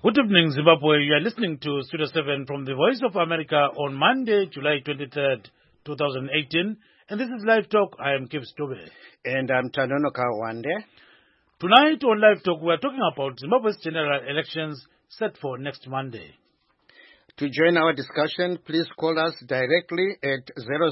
Good evening, Zimbabwe. You are listening to Studio 7 from the Voice of America on Monday, July 23rd, 2018. And this is Live Talk. I am Kev Stobe. And I'm Tanono Kawande. Tonight on Live Talk, we are talking about Zimbabwe's general elections set for next Monday. To join our discussion, please call us directly at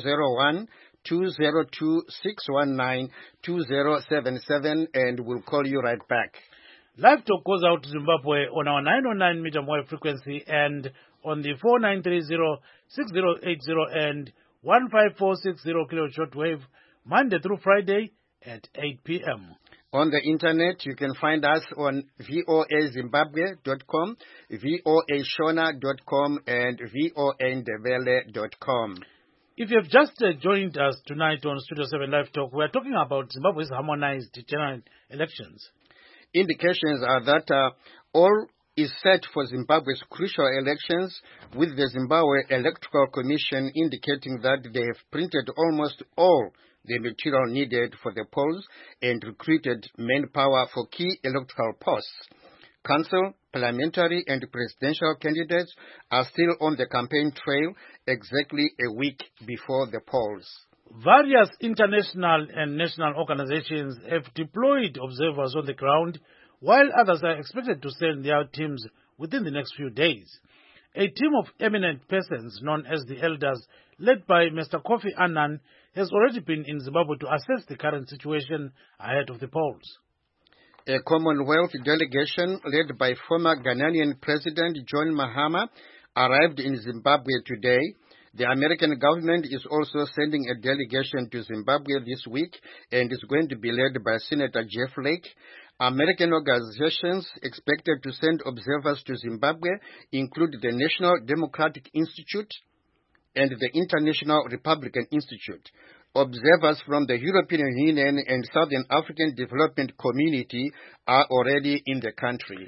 001-202-619-2077 and we'll call you right back. Live Talk goes out to Zimbabwe on our 909 medium wave frequency and on the 4930-6080 and 15460 kilo shortwave Monday through Friday at 8 p.m. On the internet, you can find us on voazimbabwe.com, voashona.com, and voandebele.com. If you have just joined us tonight on Studio 7 Live Talk, we are talking about Zimbabwe's harmonized general elections. Indications are that all is set for Zimbabwe's crucial elections, with the Zimbabwe Electoral Commission indicating that they have printed almost all the material needed for the polls and recruited manpower for key electoral posts. Council, parliamentary and presidential candidates are still on the campaign trail exactly a week before the polls. Various international and national organizations have deployed observers on the ground, while others are expected to send their teams within the next few days. A team of eminent persons known as the Elders, led by Mr. Kofi Annan, has already been in Zimbabwe to assess the current situation ahead of the polls. A Commonwealth delegation led by former Ghanaian President John Mahama arrived in Zimbabwe today. The American government is also sending a delegation to Zimbabwe this week and is going to be led by Senator Jeff Flake. American organizations expected to send observers to Zimbabwe include the National Democratic Institute and the International Republican Institute. Observers from the European Union and Southern African Development Community are already in the country.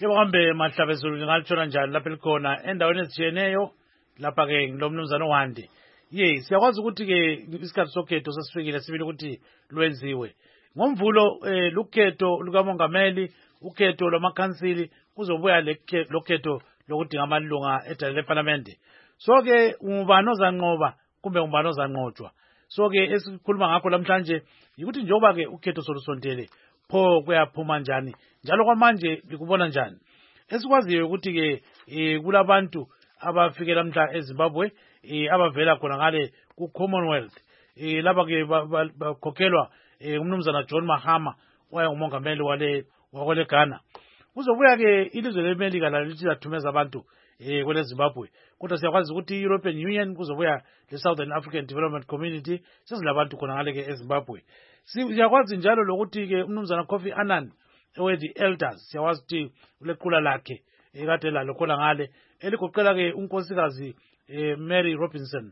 Lapha-ke ngilomnumzana uHandi. Siyakwazi ukuthi-ke isikhathi sokhetho sesifikile sibili ukuthi lwenziwe. Ngomvulo lukhetho lukamongameli, ukhetho lwamakhansili kuzobuya lokhetho lokudinga amalunga edale leParliament. So-ke ubani ozanqoba kumbe ubani ozanqotshwa. So-ke esikhuluma ngakho namhlanje yikuthi njengoba-ke ukhetho solusondele pho kuyaphuma njani njalo kwamanje likubona njani. Esikwaziyo ukuthi-ke kulabantu abafike lamhla eZimbabwe abavela khona ngale ku Commonwealth lapha ke bakhokhelwa umnumzana John Mahama wayengumongameli wale Ghana. Kuzobuya ke ilizwe leMelika lalo lithi lathumeza abantu kwele Zimbabwe, kodwa siyakwazi ukuthi European Union kuzobuya le Southern African Development Community sesilabantu khona ngale ke eZimbabwe. Siyakwazi njalo lokuthi ke umnumzana Kofi Annan the Elders siyakwazi ukuthi ulequla lakhe ekade lalo khona ngale eligoqela ke unkosikazi Mary Robinson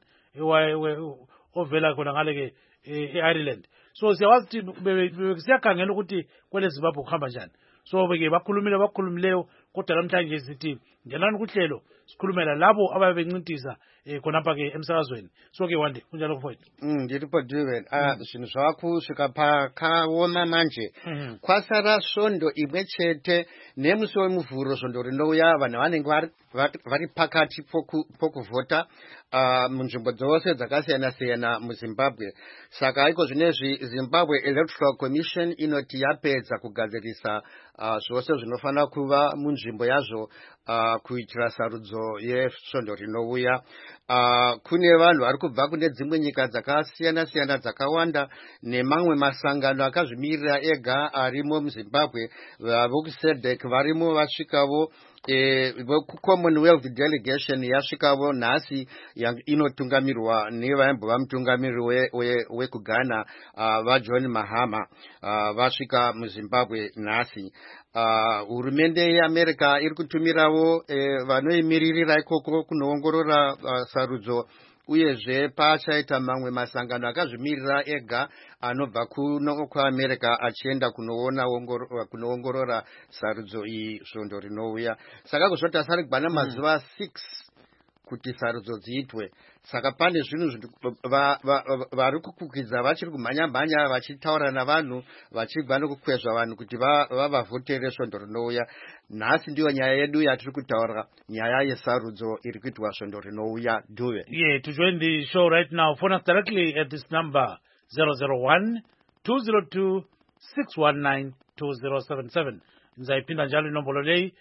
ovela khona ngale ke eIreland. So siyakwazi ukuthi siyakhangela ukuthi kwele Zimbabwe kuhamba njani. So ke bakhulumileyo kodwa namhlanje sithi ngelana ukuhlelo sikhulumela labo ababencintisa khonapha ke emsakazweni. So ke wande kunjalo mfowethu. Ndiripo Driven. Zvinhu zvakusvika pakaoma manje. Kwasara svondo imwe chete nemusi wemuvhuro svondo rinouya vanhu vanenge vari pakati pokuvhota munzvimbo dzose dzakasiyana-siyana muZimbabwe. Saka iko zvinezvi Zimbabwe Electoral Commission inoti yapedza kugadzirisa zvose zvinofanira kuva munzvimbo yazvo kuitira sarudzo yesvondo rinouya. Kune vanhu vari kubva kune dzimwe nyika dzakasiyana-siyana dzakawanda nemamwe masangano akazvimirira ega arimo muZimbabwe. VokuSEDEC varimo vasvikavo. Commonwealth delegation yasvikavo nhasi inotungamirwa nevaimbova mutungamiriri wekuGhana vaJohn Mahama vasvika muZimbabwe nhasi. Hurumende yeAmerica iri kutumirawo vanoimiririra ikoko kunoongorora sarudzo, uyezve pachaita mamwe masangano akazvimirira ega anobva kuno kuAmerica achienda kunoongorora sarudzo iyi svondo rinouya. Saka kuzoti asari kubva namazuva 6 kuti sarudzo dziitwe. Saka pane zvinhu vari kukwikwidzira vachiri kumhanya-mhanya vachitaura navanhu vachigwa nokukwezva vanhu kuti vavavhotere svondo rinouya. Nhasi ndiyo nyaya yedu yatiri kutaura, nyaya yesarudzo iri kuitwa svondo rinouya. Duve. Yeah, to join the show right now, phone us directly at this number 001-202-619-2077. Nzaipinda njalo inombolo lei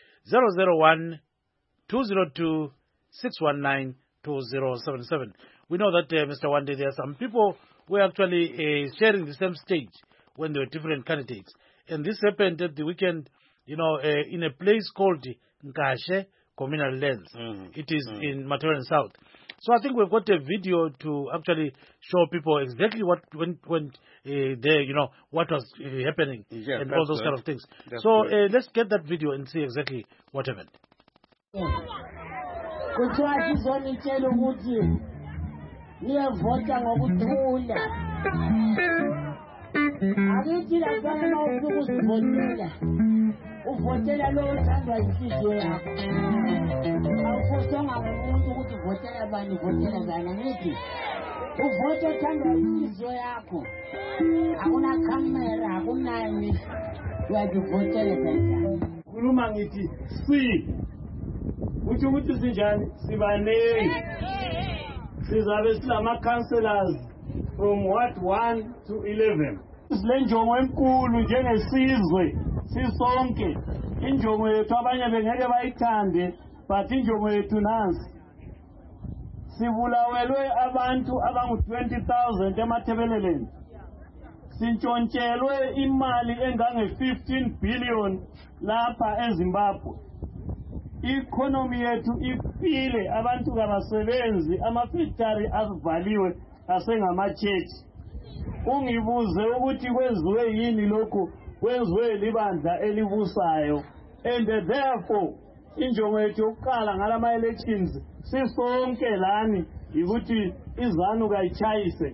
001-202-619-2077. We know that, Mr. Wande, there are some people who are actually sharing the same stage when there were different candidates. And this happened at the weekend, in a place called Nkashe Communal Lands. It is in Mataren South. So I think we've got a video to actually show people exactly what went there, what was happening, and all those kind of things. So let's get that video and see exactly what happened. Uvotela lo uthandwa inhliziyo yakho. Awufosanga umuntu ukuthi uvotela bani, uvotela bani ngithi. Uvote uthandwa inhliziyo yakho. Akuna camera, akunani. Uyazivotela kanjani? Khuluma ngithi uthi ukuthi sinjani sibaneni. Sizabe silama councillors from Ward 1 to 11. Silenjongo enkulu njengesizwe. Sisonke injongo yethu abanye bengeke bayithande, but injongo yethu nansi. Sibulawelwe abantu abangu-20,000 eMathebeleleni. Sintshontshele imali engange-15 billion lapha eZimbabwe. Economy yethu ifile, abantu kabasebenzi, amafactory avaliwe asengama-church. Ungibuze ukuthi kwenziwe yini lokho, kwenziwe libandla elibusayo. And therefore injongo yethu yokuqala ngalama elections sisonke lani ukuthi izanu kayitshayise.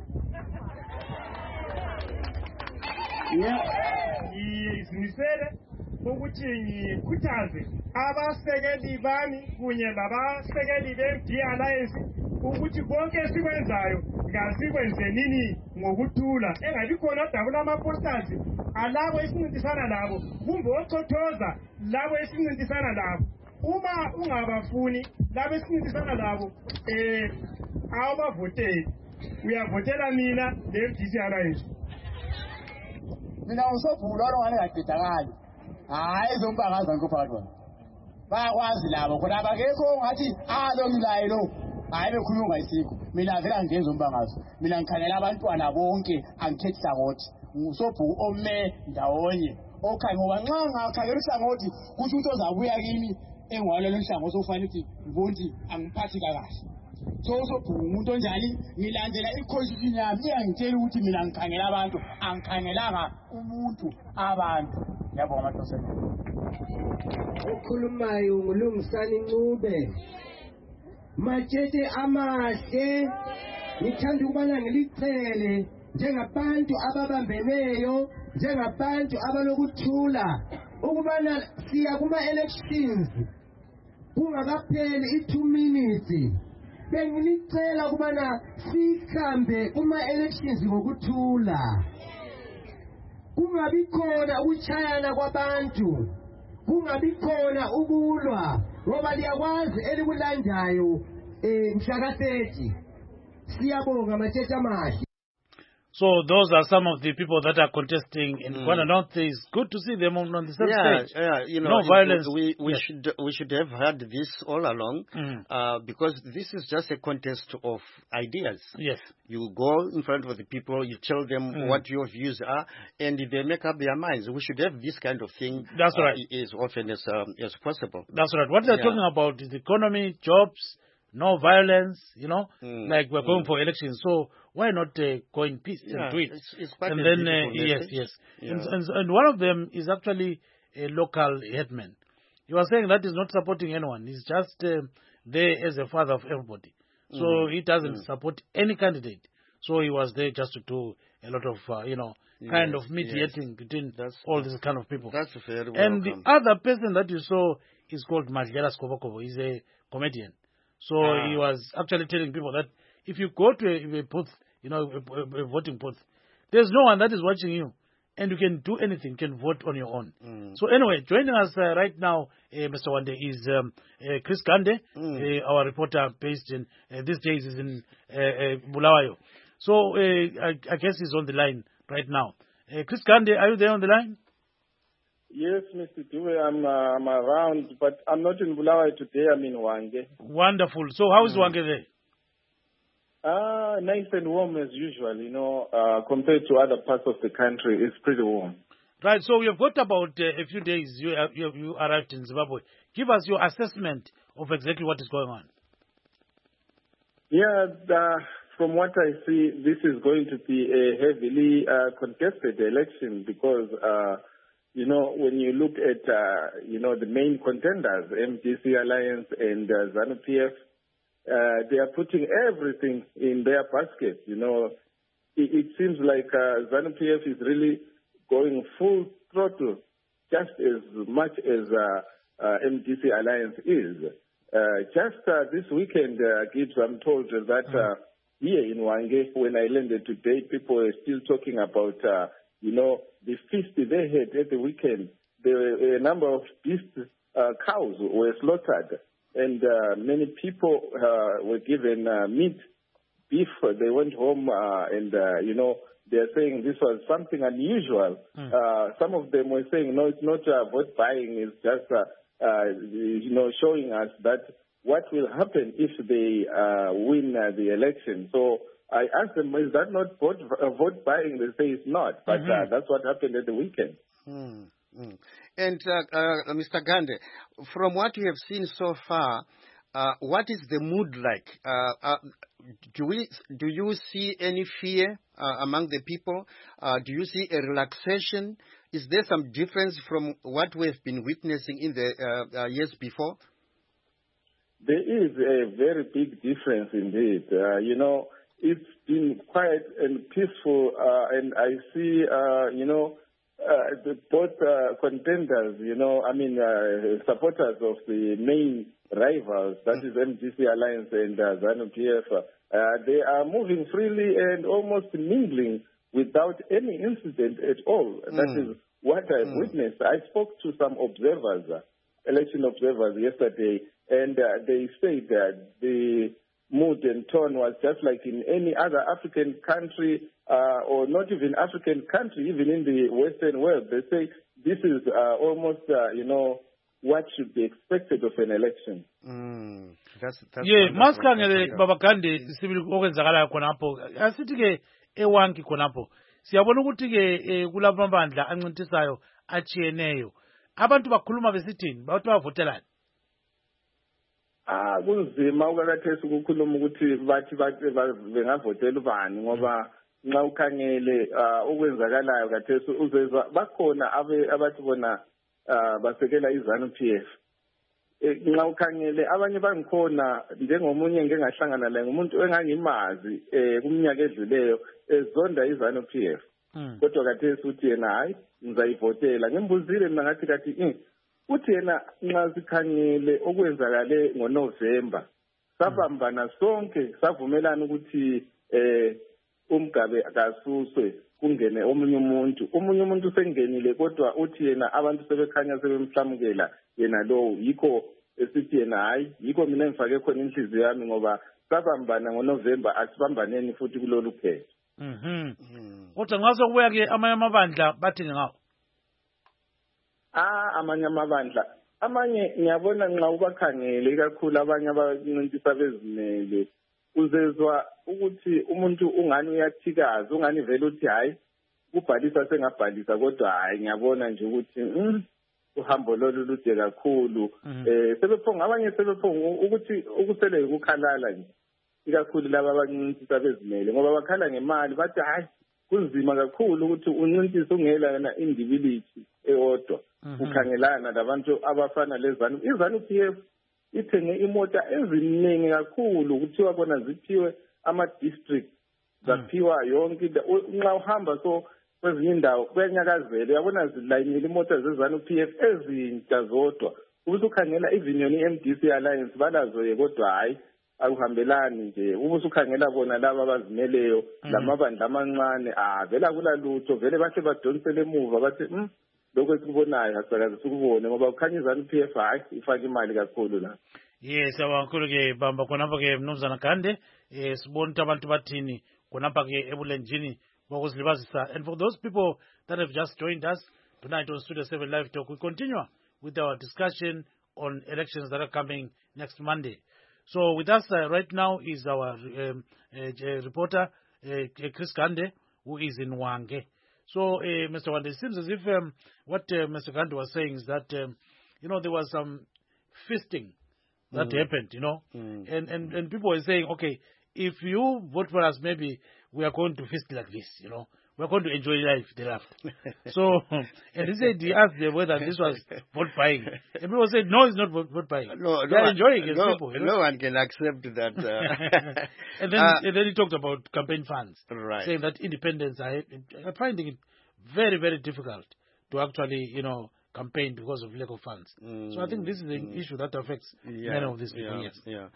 Isimisele ukuthi ngikhuthaze abasekeli bami kunye labasekeli be-D Alliance ukuthi konke sikwenzayo kasikwenze nini ngokuthula, engabi khona odabula ama-posters alabo esincintisana labo kumbe ochothoza labo esincintisana labo. Uma ungabafuni labo esincintisana labo awubavoteli, uyavotela mina le-D Alliance. Mina ngisobhula ngane ngaqedakali. Hayi zombakaza ngopha kwona. Bayakwazi labo khona abakekho ngathi lo ngilaye lo. Hayi bekhuluma ngayisikho. Mina vela ngenza umbakazo. Mina ngikhanela abantwana bonke angikhethi hlangothi. Ngisobhu ome ndawonye. Okay ngoba nxa ngakhangela uhlangothi kusho ukuthi ozabuya kimi engwalelo nhlangothi ofanele ukuthi ngibonti angiphathi kahle. So umuntu onjani ngilandela iconstitution yami iyangitshela ukuthi mina ngikhangela abantu angikhangelanga umuntu abantu. Yabonga madosana. Ukhulumayo ngulungisani Ncube. Matshete amahle ngithanda ukubana ngilichele njengabantu ababambeneyo, njengabantu abalokuthula ukubana siya kuma elections kungakapheli i2 minutes. Bengilicela ukubana sikhambe kuma elections ngokuthula. Kungabi khona ukuchayana kwabantu, kungabi khona ukulwa, ngoba liyakwazi elikulandayo mhla ka-30. Siyabonga matshete amahle. So those are some of the people that are contesting in Ghana North. It's good to see them on the same stage. Yeah, no violence. We should have had this all along, because this is just a contest of ideas. Yes. You go in front of the people, you tell them what your views are, and they make up their minds. We should have this kind of thing. That's right. As often as possible. That's right. What they're talking about is economy, jobs, no violence, like we're going for elections. So why not go in peace and do it? It's quite and a then, message. yes. Yeah. And one of them is actually a local headman. You are saying that is not supporting anyone. He's just there as a father of everybody. So he doesn't support any candidate. So he was there just to do a lot of, kind of mediating between all these kind of people. That's very welcome. And the other person that you saw is called Madlela Skobokobo. He's a comedian. So he was actually telling people that if you go to a booth, a voting booth, there's no one that is watching you, and you can do anything, you can vote on your own. So anyway, joining us right now, Mr. Wande, is Chris Gande, our reporter based in, these days is in Bulawayo. So I guess he's on the line right now. Chris Gande, are you there on the line? Yes, Mr. Dube, I'm around, but I'm not in Bulawayo today. I'm in Hwange. Wonderful. So how is Hwange there? Nice and warm as usual, compared to other parts of the country. It's pretty warm. Right, so you've got about a few days you arrived in Zimbabwe. Give us your assessment of exactly what is going on. Yeah, from what I see, this is going to be a heavily contested election because, when you look at, the main contenders, MDC Alliance and ZANU-PF, they are putting everything in their basket. It seems like ZANU-PF is really going full throttle just as much as MDC Alliance is. Just this weekend, Gibbs, I'm told that here in Hwange, when I landed today, people are still talking about, the feast they had at the weekend. There were a number of beasts, cows were slaughtered, and many people were given meat, beef. They went home and, they're saying this was something unusual. Some of them were saying, no, it's not vote buying. It's just, showing us that what will happen if they win the election. So I asked them, is that not vote buying? They say it's not. But that's what happened at the weekend. And Mr. Gande, from what you have seen so far, what is the mood like? Do you see any fear among the people? Do you see a relaxation? Is there some difference from what we have been witnessing in the years before? There is a very big difference indeed. It's been quiet and peaceful, and I see, both contenders, supporters of the main rivals, that is MDC Alliance and ZANU-PF, they are moving freely and almost mingling without any incident at all. That is what I've witnessed. I spoke to some observers, election observers yesterday, and they said that the mood and tone was just like in any other African country, or not even African country, even in the Western world. They say this is almost, what should be expected of an election. That's Maskangele babakandi sibili okwenzakala khonapho asithi ke ewanki khonapho siyabona ukuthi ke kulabo mabandla ancintisayo achiyeneyo abantu bakhuluma besithini bathi bavotelani. Kunzima ukakathesi ukukhuluma ukuthi bathi bengavotela ubani ngoba nxa ukhangele okwenzakalayo kathesi uzezwa bakhona abathi bona basekela iZANU-PF. Nxa ukhangele abanye bangikhona njengomunye ngengahlangana laye ngumuntu engangimazi kumnyaka edluleyo ezonda iZANU-PF. Kodwa kathesi uthi yena hayi ngizayivotela. Ngembuzile mina ngathi kathi uthi yena nxa sikhangele okwenzakale ngoNovember sabambana sonke savumelana ukuthi uMgabe akasuswe kungene omunye umuntu sengenile kodwa uthi yena abantu sebekhanya sebemhlamukela yena lowo yikho esithi yena hayi yikho mina ngifake khona inhliziyo yami ngoba sabambana ngoNovember asibambaneni futhi kulolu khetho. Kodwa ngaso kubuya ke amanye amabandla bathi ngawo amanye amabandla amanye ngiyabona nxa ubakhangele ikakhulu abanye abancintisa bezimele uzezwa ukuthi umuntu ungani uyathikaza ungani vele uthi hayi kubhalisa sengabhalisa kodwa hayi ngiyabona nje ukuthi uhambo lolu lude kakhulu sebephonga abanye sebephonga ukuthi ukusele ukukhalala nje ikakhulu laba abancintisa bezimele ngoba bakhala ngemali bathi hayi kunzima kakhulu ukuthi uncintise ungela yona individuality eyodwa ukhangelana labantu abafana lezanu iZANU-PF ithenge imota eziningi kakhulu kuthiwa bona ziphiwe ama-district zaphiwa yonke nxa uhamba so kwezinye indawo kuyanyakazela uyabona zilayinile imota zeZANU-PF ezintsha zodwa ubusukhangela even yona i-MDC Alliance banazo kodwa hayi akuhambelani nje ubusukhangela bona laba abazimeleyo lamabandla amancane vela kulalutho vele bahle badonsele emuva bathi lokho esikubonayo asakaze sikubone ngoba kukhanya iZANU-PF hayi ifaka imali kakhulu la. Yes, kakhulu ke bamba khonapha ke Mnumzana Gande sibona ukuthi abantu bathini khonapha ke ebulenjini bokuzilibazisa. And for those people that have just joined us tonight on Studio 7 Live Talk, we continue with our discussion on elections that are coming next Monday. So with us right now is our reporter Chris Gande, who is in Hwange. So Mr. Gande, it seems as if what Mr. Gande was saying is that there was some feasting that happened, and people were saying, okay, if you vote for us, maybe we are going to feast like this, we're going to enjoy life thereafter. So, and he asked them whether this was vote buying. And people said, no, it's not vote buying. They're enjoying it, people. No one can accept that. And then he talked about campaign funds, right, saying that independents are finding it very, very difficult to actually, campaign because of lack of funds. So I think this is an issue that affects many of these people. Yes.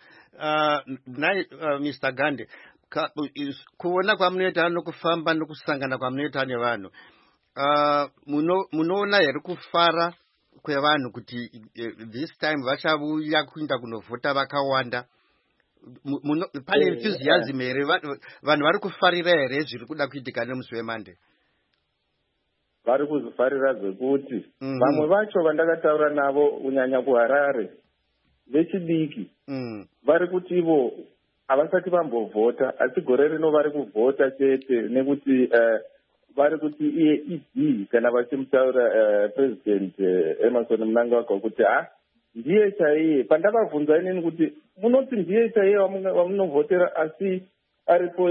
Mr. Gande, kuona kwamunoita nokufamba nokusangana kwamunoita nevanhu munoona here kufara kwevanhu kuti this time vachavuya kuinda kunovhota vakawanda, pane enthusiasm here, vanhu vari kufarira here zviri kuda kuitika nemusi weMonday? Vari kuzifarira zvekuti vamwe vacho vandakataura navo kunyanya kuHarare vechidiki vari kuti ivo havasati vambovhota, asi gore rino vari kuvhota chete nekuti vari kuti iye ED kana vachimutaura President Emmerson Mnangagwa kuti ndiye chaiye. Pandakabvunza inini kuti munoti ndiye chaiye wamunovhotera asi aripo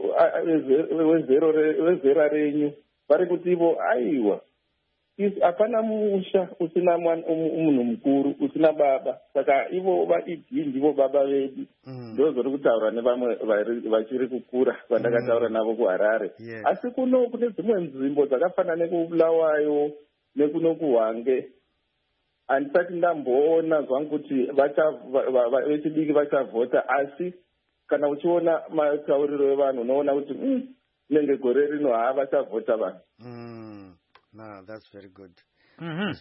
wezera renyu, vari kuti ivo aiwa hapana musha usina munhu mukuru usina baba, saka ivo vaED ndivo baba vedu. Ndozori kutaura nevamwe vachiri kukura vandakataura navo kuHarare. Asi kune dzimwe nzvimbo dzakafanana nekubulawayo nekuno kuHwange handisati ndamboona zvangu kuti vechidiki vachavhota, asi kana uchiona matauriro evanhu unoona kuti nenge gore rino vachavhota vanhu. No, that's very good. That's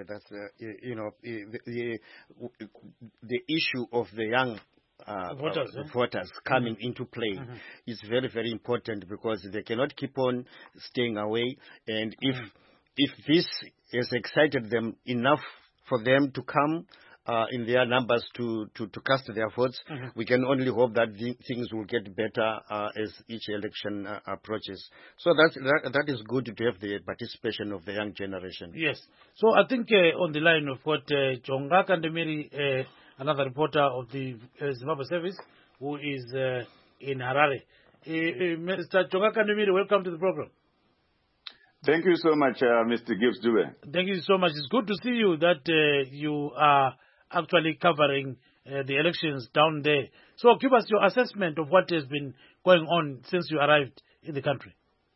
the issue of the young voters coming into play is very, very important, because they cannot keep on staying away. And if this has excited them enough for them to come in their numbers to cast their votes, we can only hope that things will get better as each election approaches. So that is good to have the participation of the young generation. Yes. So I think on the line of what Jonga Kandemiri, another reporter of the Zimbabwe Service, who is in Harare. Mr. Jonga Kandemiri, welcome to the program. Thank you so much, Mr. Gibbs Dube. Thank you so much. It's good to see you that you are actually covering the elections down there. So give us your assessment of what has been going on since you arrived in the country.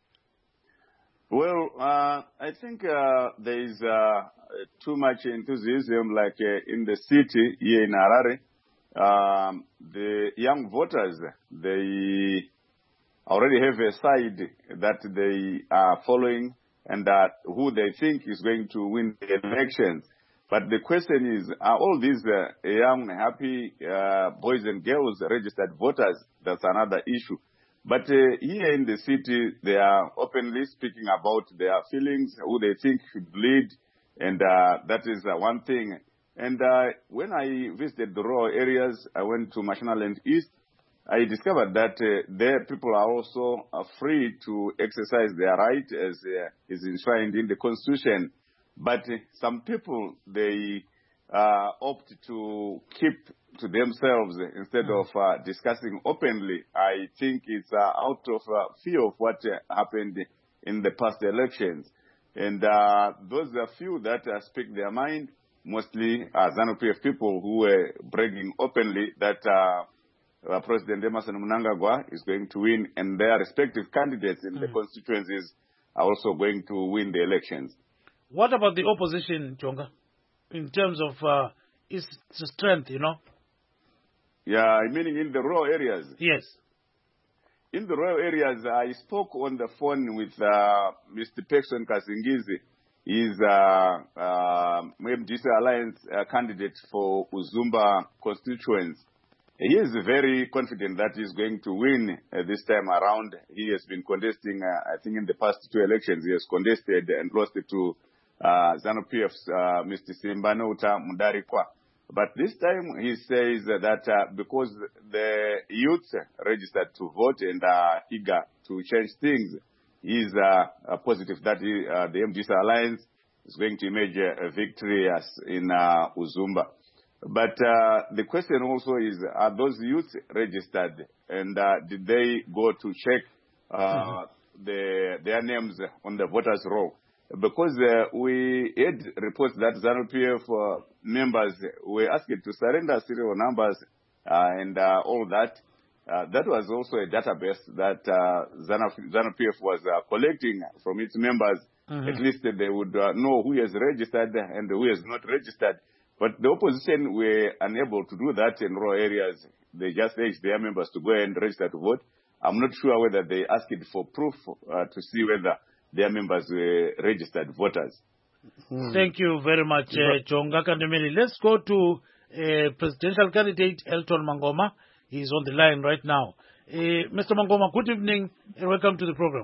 Well, I think there is too much enthusiasm, like in the city here in Harare. The young voters, they already have a side that they are following and who they think is going to win the elections. But the question is, are all these young, happy boys and girls registered voters? That's another issue. But here in the city, they are openly speaking about their feelings, who they think should lead, and that is one thing. And when I visited the rural areas, I went to Mashonaland East, I discovered that there people are also free to exercise their right as is enshrined in the Constitution. But some people, they opt to keep to themselves instead of discussing openly. I think it's out of fear of what happened in the past elections. And those are few that speak their mind, mostly ZANU-PF people who were bragging openly that President Emmerson Mnangagwa is going to win, and their respective candidates in the constituencies are also going to win the elections. What about the opposition, Jonga, in terms of its strength, Yeah, meaning in the rural areas. Yes. In the rural areas, I spoke on the phone with Mr. Paxton Kasingizi. He's MDC Alliance candidate for Uzumba constituency. He is very confident that he's going to win this time around. He has been contesting, I think in the past 2 elections, he has contested and lost it to ZANU-PF's Mr. Simbanota Mudarikwa. But this time he says that because the youth registered to vote and are eager to change things, he is positive that the MDC Alliance is going to emerge victorious in Uzumba. But the question also is, are those youth registered, and did they go to check their names on the voters' roll? Because we had reports that ZANU-PF members were asked to surrender serial numbers and all that. That was also a database that ZANU-PF was collecting from its members. At least they would know who is registered and who is not registered. But the opposition were unable to do that in rural areas. They just urged their members to go and register to vote. I'm not sure whether they asked for proof to see whether their members were registered voters. Thank you very much, Chonga Kandemeli. Let's go to presidential candidate Elton Mangoma. He's on the line right now. Mr. Mangoma, good evening and welcome to the program.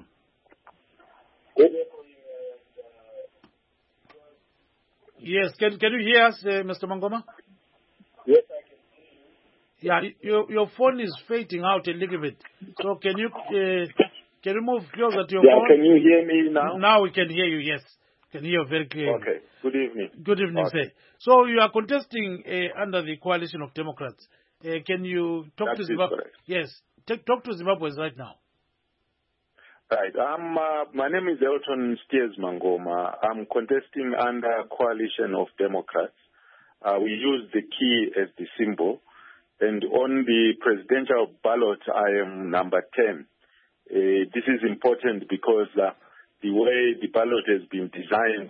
Yes, can you hear us, Mr. Mangoma? Yes, I can. Yeah, your phone is fading out a little bit. So can you move closer to your phone? Can you hear me now? Now we can hear you, yes. Can hear you very clearly. Okay, good evening. Good evening, sir. So you are contesting under the Coalition of Democrats. Can you talk to Zimbabwe? Yes, talk to Zimbabweans right now. Right. My name is Elton Steers Mangoma. I'm contesting under Coalition of Democrats. We use the key as the symbol. And on the presidential ballot, I am number 10. This is important because the way the ballot has been designed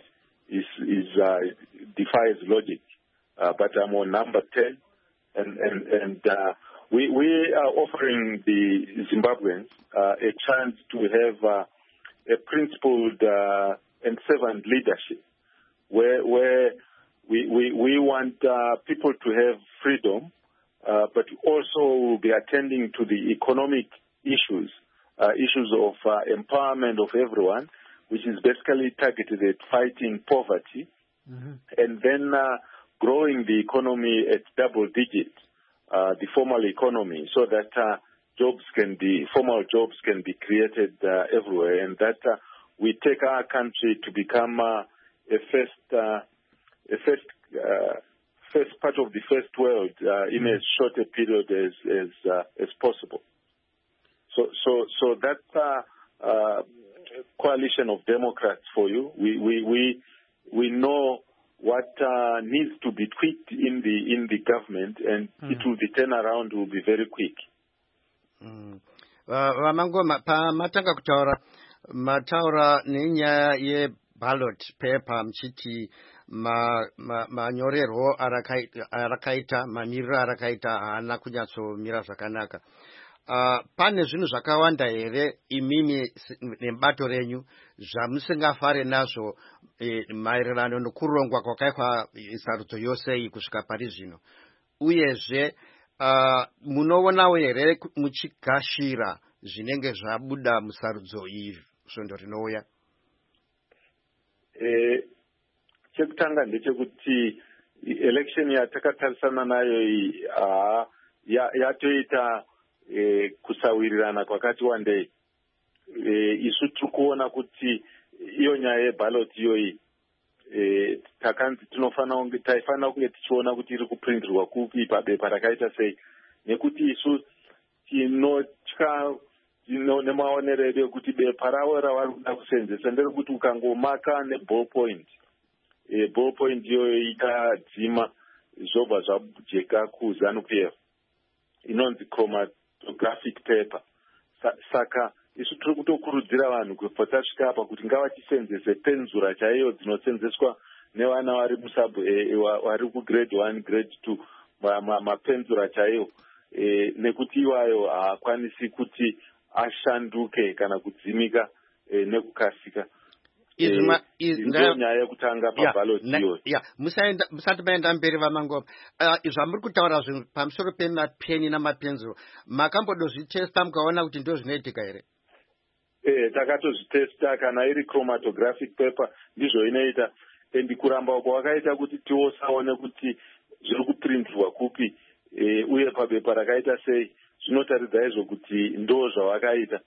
defies logic. But I'm on number 10. And we are offering the Zimbabweans a chance to have a principled and servant leadership, where we want people to have freedom, but also will be attending to the economic issues of empowerment of everyone, which is basically targeted at fighting poverty, and then growing the economy at double digits. The formal economy, so that formal jobs can be created everywhere, and that we take our country to become a first part of the first world in as short a period as possible. So that's Coalition of Democrats for you. We know what needs to be tweaked in the government, and the turnaround will be very quick. Mangoma matanga kutaura mataura nenya ye ballot paper mchiti manyorero arakaita mamira arakaita ana kunyatso mira zvakanaka. Pane zvinhu zvakawanda here imimi nebato renyu zvamusingafare nazvo maererano nokurongwa kwakaitwa sarudzo yose iyi kusvika pari zvino, uyezve munoonawo here muchigashira zvinenge zvabuda musarudzo iyi svondo rinouya? Chekutanga ndechekuti election yatakatarisana nayo iyi yatoita kusawirirana kwakati wandei. Isu tikuona kuti iyo nyaya yeballot iyoyi takanzi taifana kunge tichiona kuti iri kuprintirwa kupi pabepa rakaita sei, nekuti isu tinotya nemaonero edu ekuti bepa ravo ravari kuda kusenzesa nderekuti ukangomaka neball point iyoyo ikadzima zvobva zvajeka kuZANU-PF inonzi chromatographic paper. Saka isu tiri kutokurudzira vanhu kuti tasvika apa kuti ngavatisenzese penzura chaiyo dzinosenzeswa nevana vari vari kugrade 1 grade 2 mapenzura chaiwo, nekuti iwayo haakwanisi kuti ashanduke kana kudzimika nekukasika. Ndiyo nyaya yekutanga pabhaloti iyoyo. Musati maenda mberi vaMangoma, zvamuri kutaura zvinhu pamusoro pemapeni namapenzuro, makambodozvitesta mukaona kuti ndo zvinoitika here? Takatozvitesta, kana iri chromatographic paper ndizvo inoita, and kuramba kwakaita kuti tiosaone kuti zviri kuprintirwa kupi uye papepa rakaita sei, zvinotaridza izvo kuti ndo zvawakaita.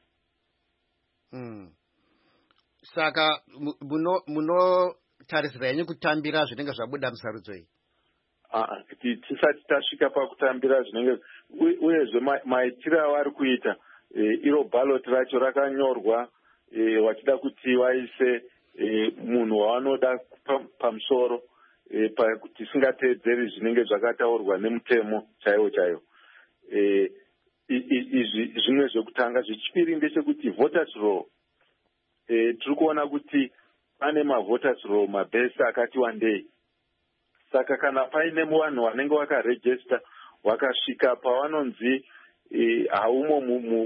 Saka munotarisira yenyu kutambira zvinenge zvabuda musarudzo iyi? Tisati tasvika pakutambira zvinenge, uyezve maitiro avari kuita, iro ballot racho rakanyorwa vachida kuti vaise munhu wavanoda pamusoro, pakuti singateedzeri zvinenge zvakataurwa nemutemo chaiwo chaiwo. Izvi zvimwe zvekutanga. Zvechipiri ndechekuti voters roll, tiri kuona kuti pane mavoters roll mabhesi akati wandei. Saka kana paine vanhu vanenge vakarejista vakasvika pavanonzi haumo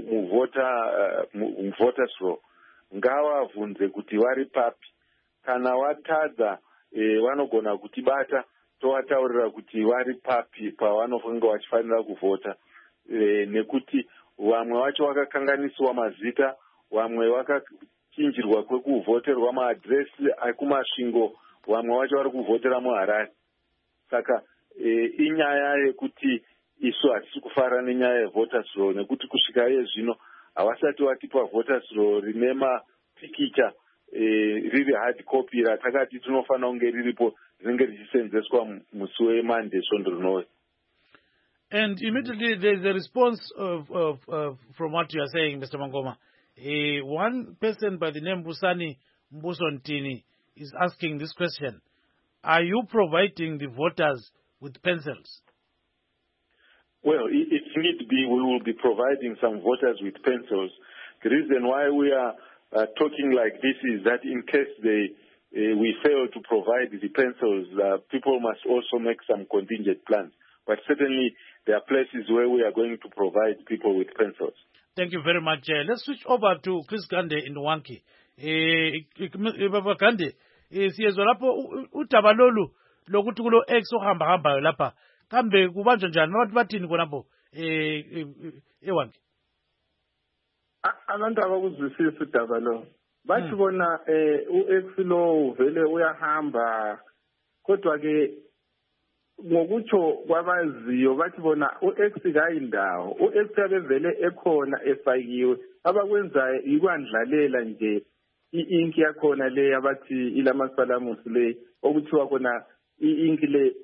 muvoters roll, ngavabvunze kuti vari papi. Kana watadza vanogona kutibata tovataurira kuti vari papi pavanofunga vachifanira kuvhota, nekuti vamwe vacho vakakanganisiwa mazita, vamwe vakachinjirwa kwekuvhoterwa maadhiresi ekumasvingo, vamwe vacho vari kuvhotera muHarare. Saka inyaya yekuti isu hatisi kufara nenyaya yevoters roll, nekuti kusvika iye zvino havasati vatipa voters roll rine mapikicha riri hard copy ratakati tinofanira kunge riripo rinenge richisenzeswa musi weMonday svondo rinouya. And immediately there is a response from what you are saying, Mr. Mangoma. One person by the name Busani Mbusontini is asking this question: are you providing the voters with pencils? Well, if need be, we will be providing some voters with pencils. The reason why we are talking like this is that in case we fail to provide the pencils, people must also make some contingent plans. But certainly there are places where we are going to provide people with pencils. Thank you very much. Let's switch over to Chris Gande in Wanki. Baba Gande, siyezwa lapho udaba lolu lokuthi kulo X ohamba lapha kambe kubanjwa njani, abantu bathini khonapho eWanki? Abantu abakuzwisisa udaba lo bathi bona u-X lo vele uyahamba, kodwa ke ngokutsho kwabaziyo bathi bona u-X kayindawo, u-X abevele ekhona efakiwe, abakwenzayo ikwandlalela nje i-ink yakhona le abathi ilamasalamusi le okuthiwa khona i-ink le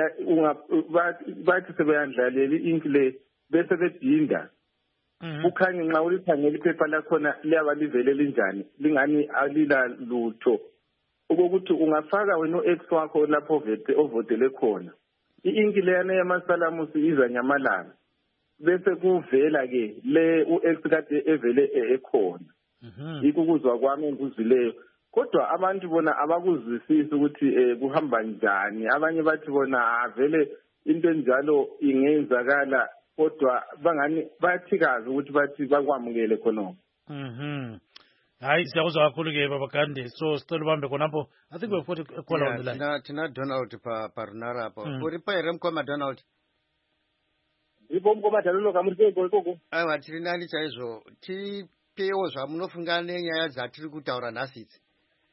bathi sebeyandlalela i-ink le bese bedinda. Ukhanye nxa ulikhangela iphepha lakhona liyaba livele linjani, lingani alila lutho, okokuthi ungafaka wena u-X wakho lapho ovotele khona, i-ink leyana yamasalamusi iza nyamalanga, bese kuvela ke le u-X kade evele ekhona. Yikho ukuzwa kwami engikuzwileyo, kodwa abantu bona abakuzwisisi ukuthi kuhamba njani. Abanye bathi bona vele into enjalo ingenzakala, kodwa bangani bayathikazi ukuthi bathi bakwamukele khonoko. Hayi, siyakuzwa kakhulu ke Baba Gande. So sicela ubambe khonapho. I think we've got a caller on the line. Tina Donald Parunara hapo. Uripa ere mkoma Donald? Ipo mkoma Donald kamurike koko. Aiwa, tiri nani chaizvo. Tipewo zvamunofunga nenyaya dzatiri kutaura nhasi idzi.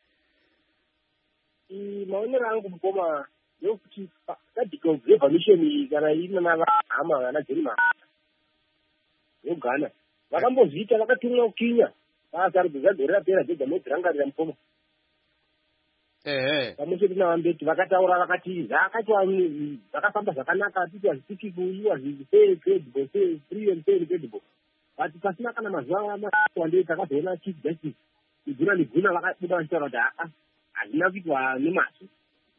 Maonero angu mkoma yokuti radical revolution kana ina navahama vana Jerima yogana vakambozviita vakatumwa kukinya vasarudza rapera dzega modzirangarira mukoma pamwe navambeti vakataura vakati zvakafamba zvakanaka titi hazvisiki kuiwa free and fair credible, but pasina kana mazuva wandei takazoona chief justice iguna neguna vakabuda vachitaura kuti hazvina kuitwa nemazvi.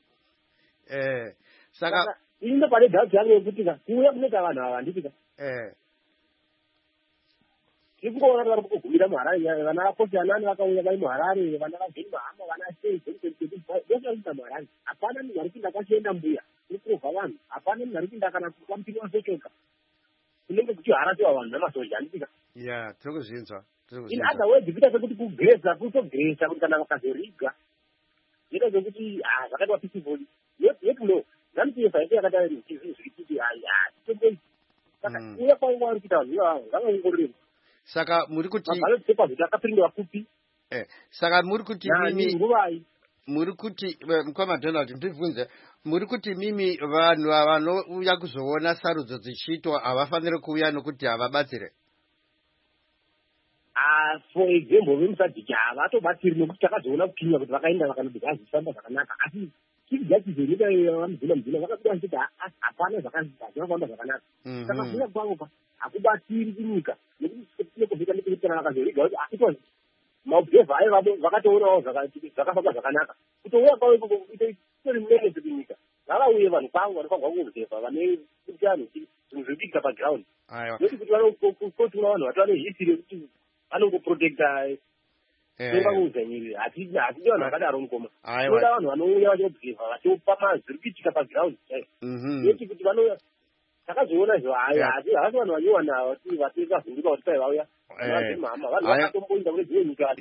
Saka inde pane dhauti yangu yekuti kuuya kunoita vanhu ava handitika. Sikuona vari kugumira muHarare vana vakosi anani vakauya vai muHarare vana vageni mahama vana veshaita muHarare hapana munhu ari kuinda kwachienda mbuya uri kurovha vanhu hapana munhu ari kuinda kana kwampini wasochoka kunenge kuchiharasiwa vanhu namasoja andisika ya tokuzvinzwa in other words kuita sekuti kugiresa kutogiresa kuti kana vakazoriga ita sekuti zvakaitwa peacefully yet no namuchiesa ite yakataura zviri kuti titembei saka uya kwavo vari kuita vanhu ivavo ngavaongororwe saka muri kuti saka muri kuti mimi muri kuti mukoma Donald ndibvunze muri kuti mimi vanhu vanouya kuzoona sarudzo dzichiitwa havafaniri kuuya nokuti havabatsire for example vemusadhiki havatobatsiri nokuti takazoona kukinya kuti vakaenda vakanodhikazifamba zvakanaka asi chief justice venyika vamuzina vakabuda vachiti hapana zvakafamba zvakanaka saka kuuya kwavo hakubatsiri kunyika nekuti tinekuvika nepekuti kana vakazoriga kuti aitwa maobserva ayo vakatoonawo zvakafamba zvakanaka kutouya kwavo ikoko itori manage kunyika ngavauye vanhu kwavo vanofanirwa kuobserva vane utano zvinhu zvikuitika paground noti kuti vanokotura vanhu vati vanohisiri kuti vanongoprotecta tongakuudza nyiri hatidi vanhu vakadaro mukoma toda vanhu vanouya vachiobserva vachiopa zviri kuitika paground noti kuti vanouya takazoona izvo hayo asi havasi vanhu vanyowana vatekavhunduka kuti pai vauya vanhu vakatomboinda kune dzimwe nyika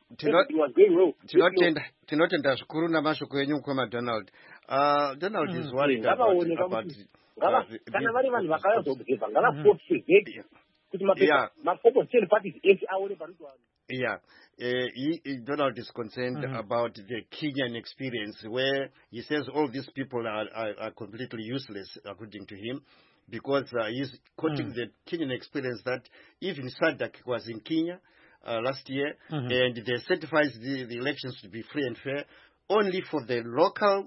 tinotenda zvikuru namashoko enyu mukoma Donald is worried about kana vari vanhu vakauya kuobserva ngavaforce kuti ma-opposition parties ese aone parikuwana Donald is concerned about the Kenyan experience, where he says all these people are completely useless, according to him, because he's quoting the Kenyan experience that even SADC was in Kenya last year, and they certified the elections to be free and fair, only for the local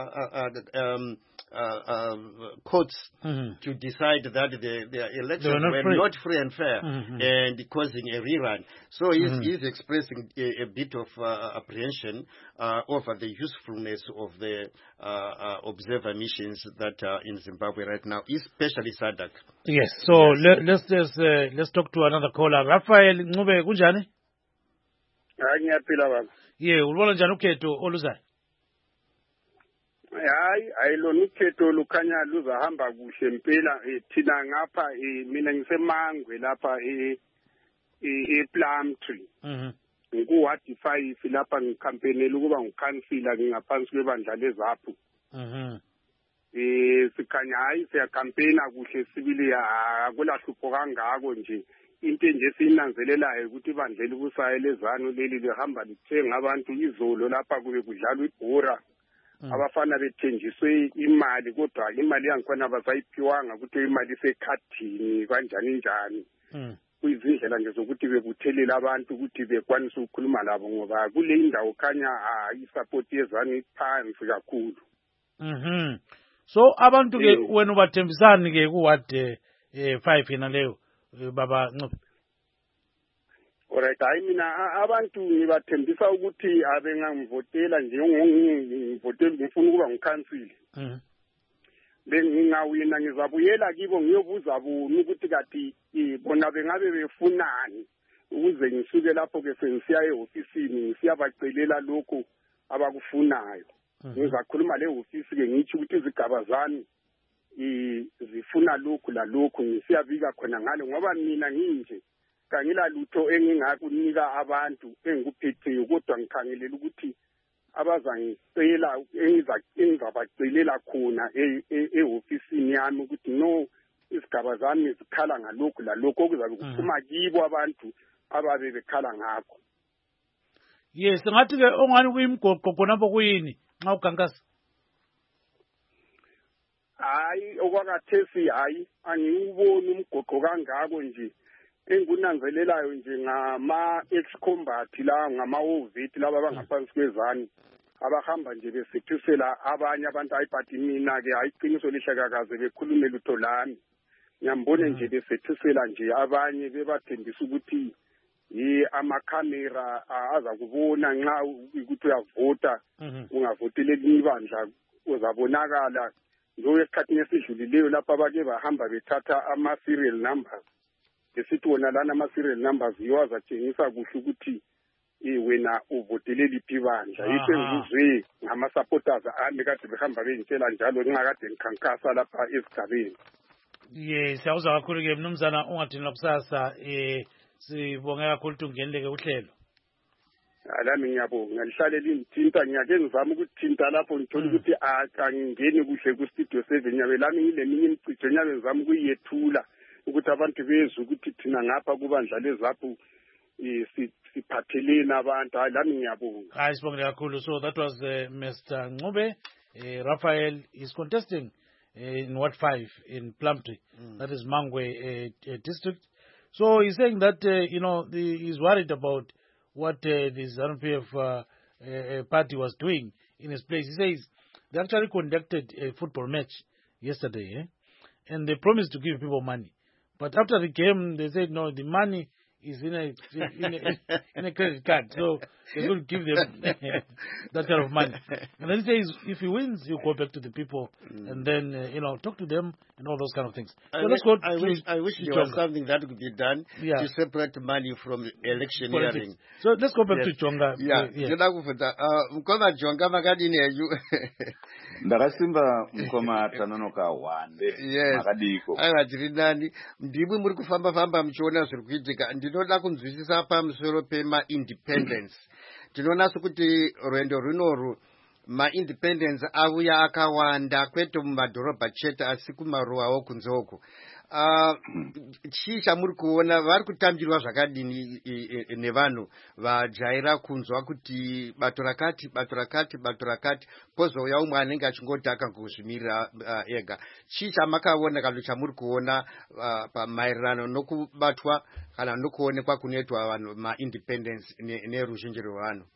courts to decide that the elections were not free and fair and causing a rerun. So he's expressing a bit of apprehension over the usefulness of the observer missions that are in Zimbabwe right now, especially SADC. Yes, so let's talk to another caller. Raphael Ncube kunjani? Ngiyaphila baba. Ulibona njani ukhetho oluzayo? Hayi ayilona ukhetho lukhanya luzahamba kuhle impela thina ngapha mina ngisemangwe lapha ePlumtree ngikuward 5 lapha ngikhampenela ukuba ngikhansila ngaphansi kwebandla leZAPU sikhanya hayi siyakhampena kuhle sibili akulahlupho kangako nje into nje sinanzelelayo ukuthi ibandla elibusayo leZANU leli lihamba lithenga abantu izolo lapha kube kudlalwa ibhora abafana bethenjiswe imali kodwa imali yangikhona abasayiphiwanga ukuthi imali isekhadini kanjani njani kuyizindlela nje zokuthi bebuthelela abantu ukuthi bekwanise ukukhuluma labo ngoba kule indawo khanya isupport yeZANU iphansi kakhulu so abantu ke wena ubathembisani ke kuward 5 yena leyo baba Ncube? Alright, hayi mina abantu ngibathembisa ukuthi abengangivotela nje ngivotela ngifuna ukuba ngikhansile bengingawina ngizabuyela kibo ngiyobuza bona ukuthi kati bona bengabe befunani ukuze ngisuke lapho ke sengisiya ehofisini ngisiyabacelela lokho abakufunayo ngizakhuluma le ofisi ke ngithi ukuthi izigaba zami zifuna lokhu la lokhu ngisiyabika khona ngalo ngoba mina nginje kangila lutho engingakunika abantu engikuphetheyo kodwa ngikhangelela ukuthi abazangicela engizabacelela khona ehofisini yami ukuthi no isigaba zami zikhala ngalokhu lalokho okuzabe kuphuma kibo abantu ababe bekhala ngakho. Yes, ngathi ke ongani kuyimgoqo khonapho kuyini nxa ukhankasa? Hayi okwakathesi hayi angiwuboni umgoqo kangako nje engunanzelelayo nje ngama-ex-combat la ngama-ovet laba abangaphansi kwezani abahamba nje besethisela abanye abantu ayibhathi mina-ke hayi iqiniso lihlekakaze bekhulume lutho lami ngiyambone nje besethisela nje abanye bebathembisa ukuthi amakhamera aza kubona nxa ukuthi uyavota ungavotela elinye ibandla uzabonakala njengesikhathini esidlulileyo lapho abake bahamba bethatha ama-serial numbers esithi wona lana ama-serial numbers yiwo azatshengisa kuhle ukuthi wena uvotele liphi bandla. Yikho engizwe ngama-supporters ami kade behamba bengitshela njalo ngingakade ngikhankasa lapha esigabeni. Yes, siyawuzwa kakhulu-ke mnumzana ungadinela kusasa sibonge kakhulu ukuthi ungeneleke uhlelo. Lami ngiyabonga ngalihlale linthinta ngiyake ngizama ukuthinta lapho ngithola ukuthi angingeni kuhle ku-studio 7 nyabe lami ngileminye imicijo nyabe ngizama ukuyethula ukuthi abantu bezwe ukuthi thina ngapha kubandla lezapho siphatheleni abantu. Hayi lami ngiyabonga. Hayi sibongile kakhulu. So that was Mr. Ncube. Raphael is contesting in Ward 5 in Plumtree. That is Mangwe district. So he's saying that he's worried about what this ZANU-PF party was doing in his place. He says they actually conducted a football match yesterday, and they promised to give people money. But after the game, they said, no, the money is in a credit card. So they will give them that kind of money. And then he says, if he wins, he'll go back to the people and then, talk to them and all those kind of things. So let's go. I wish there was something that could be done to separate money from electioneering. So let's go back to Chonga. Mkoma Chonga makadini eju. Ndakasimba mkoma tanonoka wande. Makadiko. Aya tirinani. Ndibwe muri kufamba mchiona zviri kuitika. Ndinoda kunzwisisa pamusoro pema independence. Tinoona sokuti rwendo runoru ma-independence auya akawanda kwete mumadhorobha chete asi kumaruwawo kunzoko. Chii chamuri kuona vari kutambirwa zvakadini nevanhu vajaira kunzwa kuti bato rakati pozouya umwe anenge achingoti akangozvimirira ega. Chii chamakaona kana chamuri kuona maererano nokubatwa kana nokuonekwa kunoitwa vanhu ma-independence neruzhinji rwevanhu?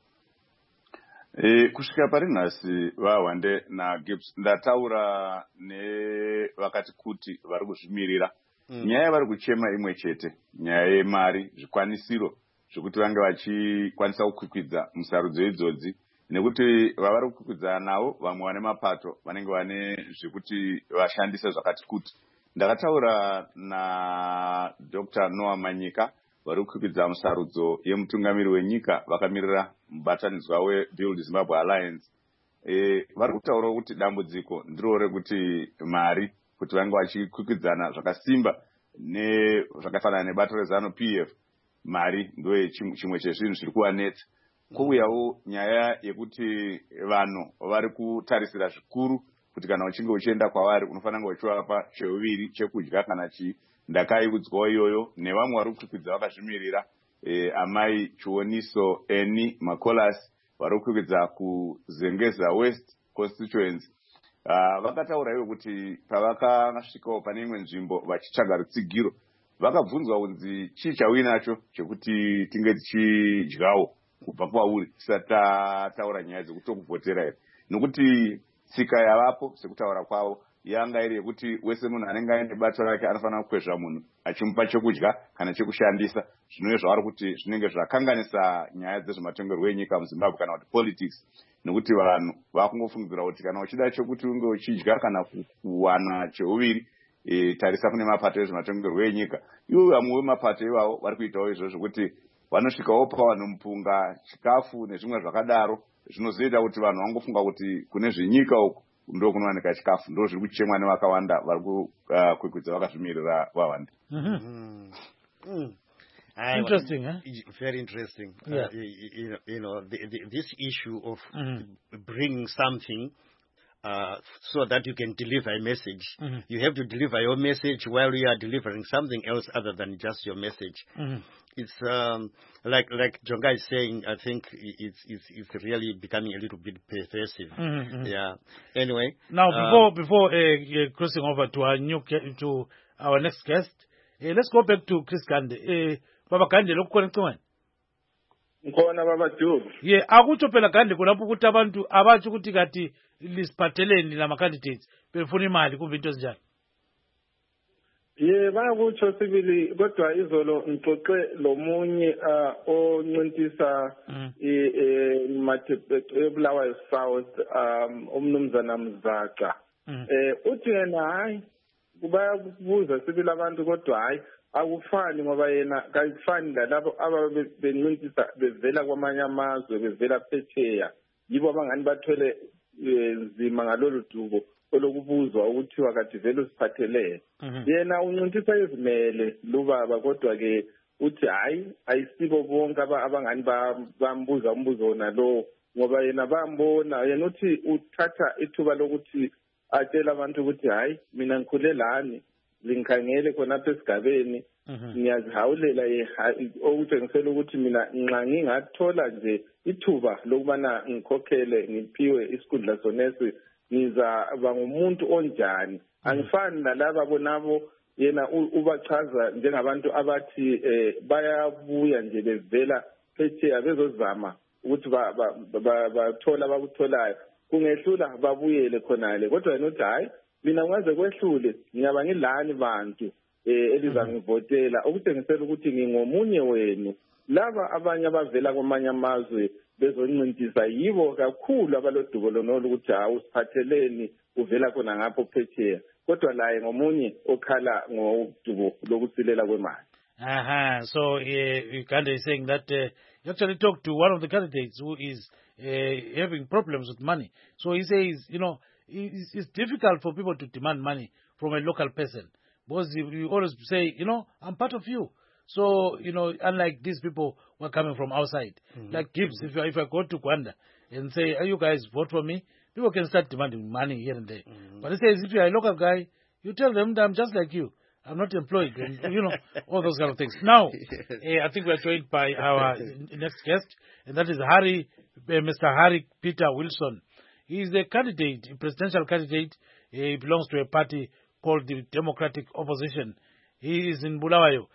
Kusvika pari nhasi vaWande naGibbs ndataura nevakati kuti vari kuzvimirira. Nyaya vari kuchema imwe chete, nyaya yemari, zvikwanisiro zvokuti vange vachikwanisa kukwikwidza musarudzo idzodzi, nekuti vavari kukwikwidza navo vamwe vane mapato vanenge vane zvekuti vashandise zvakati kuti. Ndakataura naDr. Noah Manyika vari kukwidza musarudzo yemutungamiri wenyika vakamirira mubatanidzwa weBuild Zimbabwe Alliance. Vari kutaura kuti dambudziko ndiro rekuti mari kuti vange vachikwikwidzana zvakasimba nezvakafanana nebato reZANU-PF, mari ndoye chimwe chezvinhu zviri kuvanetsa. Kouyawo nyaya yekuti vanhu vari kutarisira zvikuru kuti kana uchinge uchienda kwavari unofanira kunge uchivapa cheuviri chekudya kana chii. Ndakaiudzwawo iyoyo nevamwe vari kukwidza vakazvimirira, amai Chioniso Eni Makolas vari kukwidza kuZengeza West constituency. Vakataura ivo kuti pavakasvikawo pane imwe nzvimbo vachitsvaga rutsigiro, vakabvunzwa kunzi chii chauinacho chekuti tinge tichidyawo kubva kwauri tisati tataura nyaya dzekutokuvhotera here, nokuti tsika yavapo sekutaura kwavo yanga iri yekuti wese munhu anenge aine bato rake anofanira kukwezva munhu achimupa chekudya kana chekushandisa, zvinove zvavari kuti zvinenge zvakanganisa nyaya dzezvematongerwo enyika muZimbabwe kana kuti politics, nekuti vanhu vakungofungidzira kuti kana uchida chekuti unge uchidya kana kuwana cheuviri, tarisa kune mapato ezvematongerwo enyika. Ivo vamwe vemapato ivavo vari kuitawo izvozvo kuti vanosvikawo pa vanhu mupunga, chikafu nezvimwe zvakadaro, zvinozoita kuti vanhu vangofunga kuti kune zvenyika uku ndo kunowanika chikafu. Ndo zviri kuchemwa nevakawanda vari kukwikwidzwa vakazvimirira vaWande. Interesting, huh? Very interesting. Yeah. This issue of bringing something so that you can deliver a message. You have to deliver your message while you are delivering something else other than just your message. It's like Jonga is saying. I think it's really becoming a little bit pervasive. Yeah. Anyway. Now, before crossing over to our next guest, let's go back to Chris Gande. Baba Gande, look connected. Ngona baba Job. Yeah, akutsho phela Gande kulapho ukuthi abantu abatsho ukuthi kathi lisiphatheleni lama candidates befuna imali kumbe into ezinjalo. Bayakutsho sibili kodwa izolo ngixoxe lomunye oncintisa eBulawayo South umnumzana Mzaka. Uthi yena hayi kubayakubuza sibili abantu kodwa hayi akufani ngoba yena kayifani lalabo ababencintisa bevela kwamanye amazwe bevela phetsheya yibo abangani bathwele nzima ngalolu dubo olokubuzwa ukuthiwa kathi vele usiphathelene yena uncintisa izimele lubaba kodwa-ke uthi hayi ayisibo bonke abangani bambuza umbuzo wona lowo ngoba yena bambona yena uthi uthatha ithuba lokuthi atshela abantu ukuthi hayi mina ngikhule lani lingikhangele khonapha esigabeni ngiyazihawulela okutshengisela ukuthi mina nxa ngingathola nje ithuba lokubana ngikhokhele ngiphiwe isikhundla sonesi ngizaba ngumuntu onjani angifani nalaba bonabo yena ubachaza njengabantu abathi bayabuya nje bevela phetsheya bezozama ukuthi bathola abakutholayo kungehlula babuyele khonale kodwa yena uthi hayi mina ngaze kwehlule ngiyaba ngilani bantu elizangivotela okutshengisela ukuthi ngingomunye wenu laba abanye abavela kwamanye amazwe bezoncintisa yibo kakhulu abalodubo lonolo ukuthi hawu usiphatheleni uvela khona ngapho phetsheya kodwa laye ngomunye okhala ngodubo lokusilela kwemali. So Uganda is saying that you actually talked to one of the candidates who is having problems with money. So he says, it's difficult for people to demand money from a local person because you always say, I'm part of you. So, unlike these people who are coming from outside, like Gibbs, if I go to Rwanda and say, you guys vote for me, people can start demanding money here and there. But he says, if you're a local guy, you tell them that I'm just like you. I'm not employed, and, all those kind of things. Now, I think we're joined by our next guest, and that is Mr. Harry Peter Wilson. He is a candidate, a presidential candidate. He belongs to a party called the Democratic Opposition. He is in Bulawayo.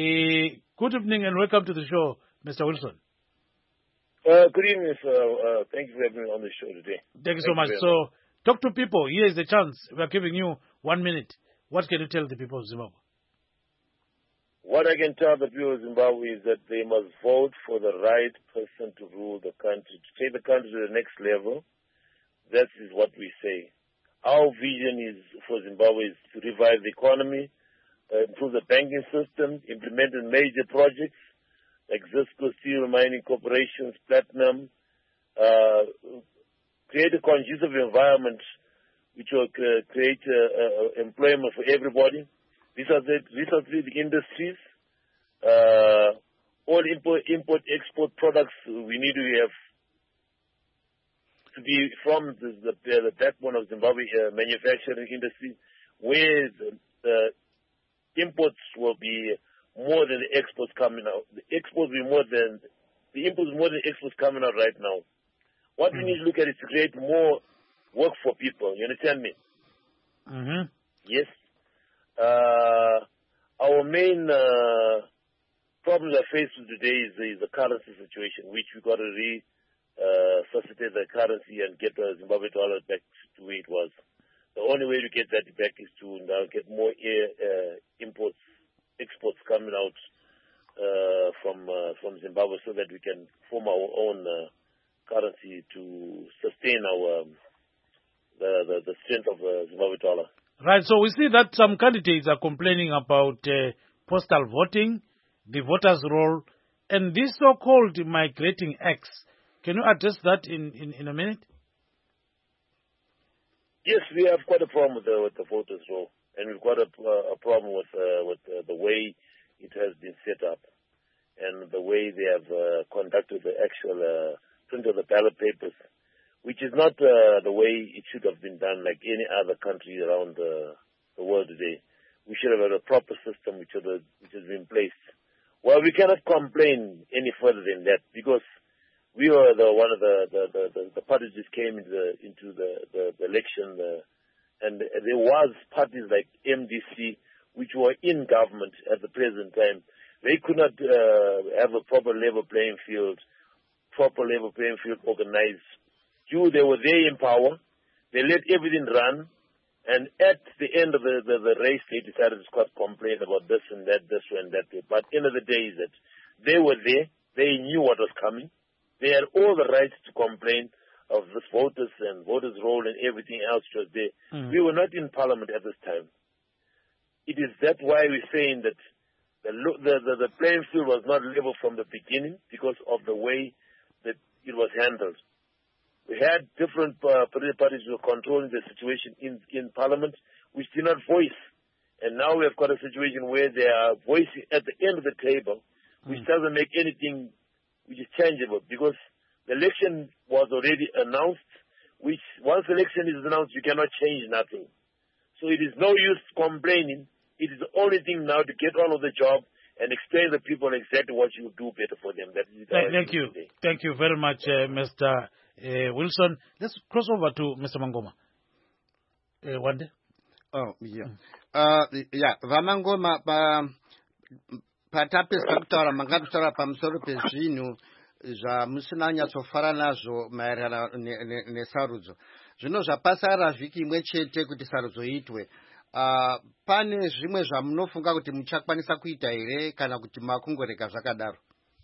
Good evening and welcome to the show, Mr. Wilson. Good evening, sir. Thank you for having me on the show today. Thank you so much. So, talk to people. Here is the chance. We are giving you 1 minute. What can you tell the people of Zimbabwe? What I can tell the people of Zimbabwe is that they must vote for the right person to rule the country, to take the country to the next level. That is what we say. Our vision is for Zimbabwe is to revive the economy, improve the banking system, implement major projects like Zisco Steel Mining Corporations, Platinum, create a conducive environment which will create employment for everybody. These are the industries. All import-export products we need to have to be from the backbone of Zimbabwe manufacturing industry, where the imports will be more than the exports coming out. The exports will be more than the imports more than exports coming out right now. What we need to look at is to create more work for people. You understand me? Yes. Our main problem we're faced with today is the currency situation, which we got to resuscitate the currency and get the Zimbabwe dollar back to where it was. The only way to get that back is to now get more exports coming out from Zimbabwe, so that we can form our own currency to sustain our the strength of the Zimbabwe dollar. Right, so we see that some candidates are complaining about postal voting, the voters' roll, and this so-called migrating acts. Can you address that in a minute? Yes, we have quite a problem with the voters' roll, and we've got a problem with the way it has been set up and the way they have conducted the actual print of the ballot papers, which is not the way it should have been done like any other country around the world today. We should have had a proper system which has been placed. Well, we cannot complain any further than that, because we were one of the parties that came into the election, and there was parties like MDC which were in government at the present time. They could not have a proper level playing field organized. They were there in power. They let everything run. And at the end of the race, they decided to start complaining about this and that, this and that. But end of the day is that they were there. They knew what was coming. They had all the rights to complain of this voters and voters' roll and everything else was there. We were not in parliament at this time. It is that why we're saying that The playing field was not level from the beginning because of the way that it was handled. We had different political parties who were controlling the situation in Parliament, which did not voice. And now we have got a situation where they are voicing at the end of the table, which doesn't make anything which is changeable, because the election was already announced, which once the election is announced, you cannot change nothing. So it is no use complaining. It is the only thing now to get on with the job and explain to the people exactly what you do better for them. That is Thank you. Thank you very much, Mr. Wilson. Let's cross over to Mr. Mangoma. Wande? Oh, yeah. Yeah, Vamangoma, patapesa kutaura mangataura pamusoro pezvinhu zvamusina tsofara nazvo maererano nesarudzo. Zvino zvapasara vhiki imwe chete kuti sarudzo itwe. Pane zvimwe zvamunofunga kuti muchakwanisa kuita here kana kuti makungorega zvakadaro?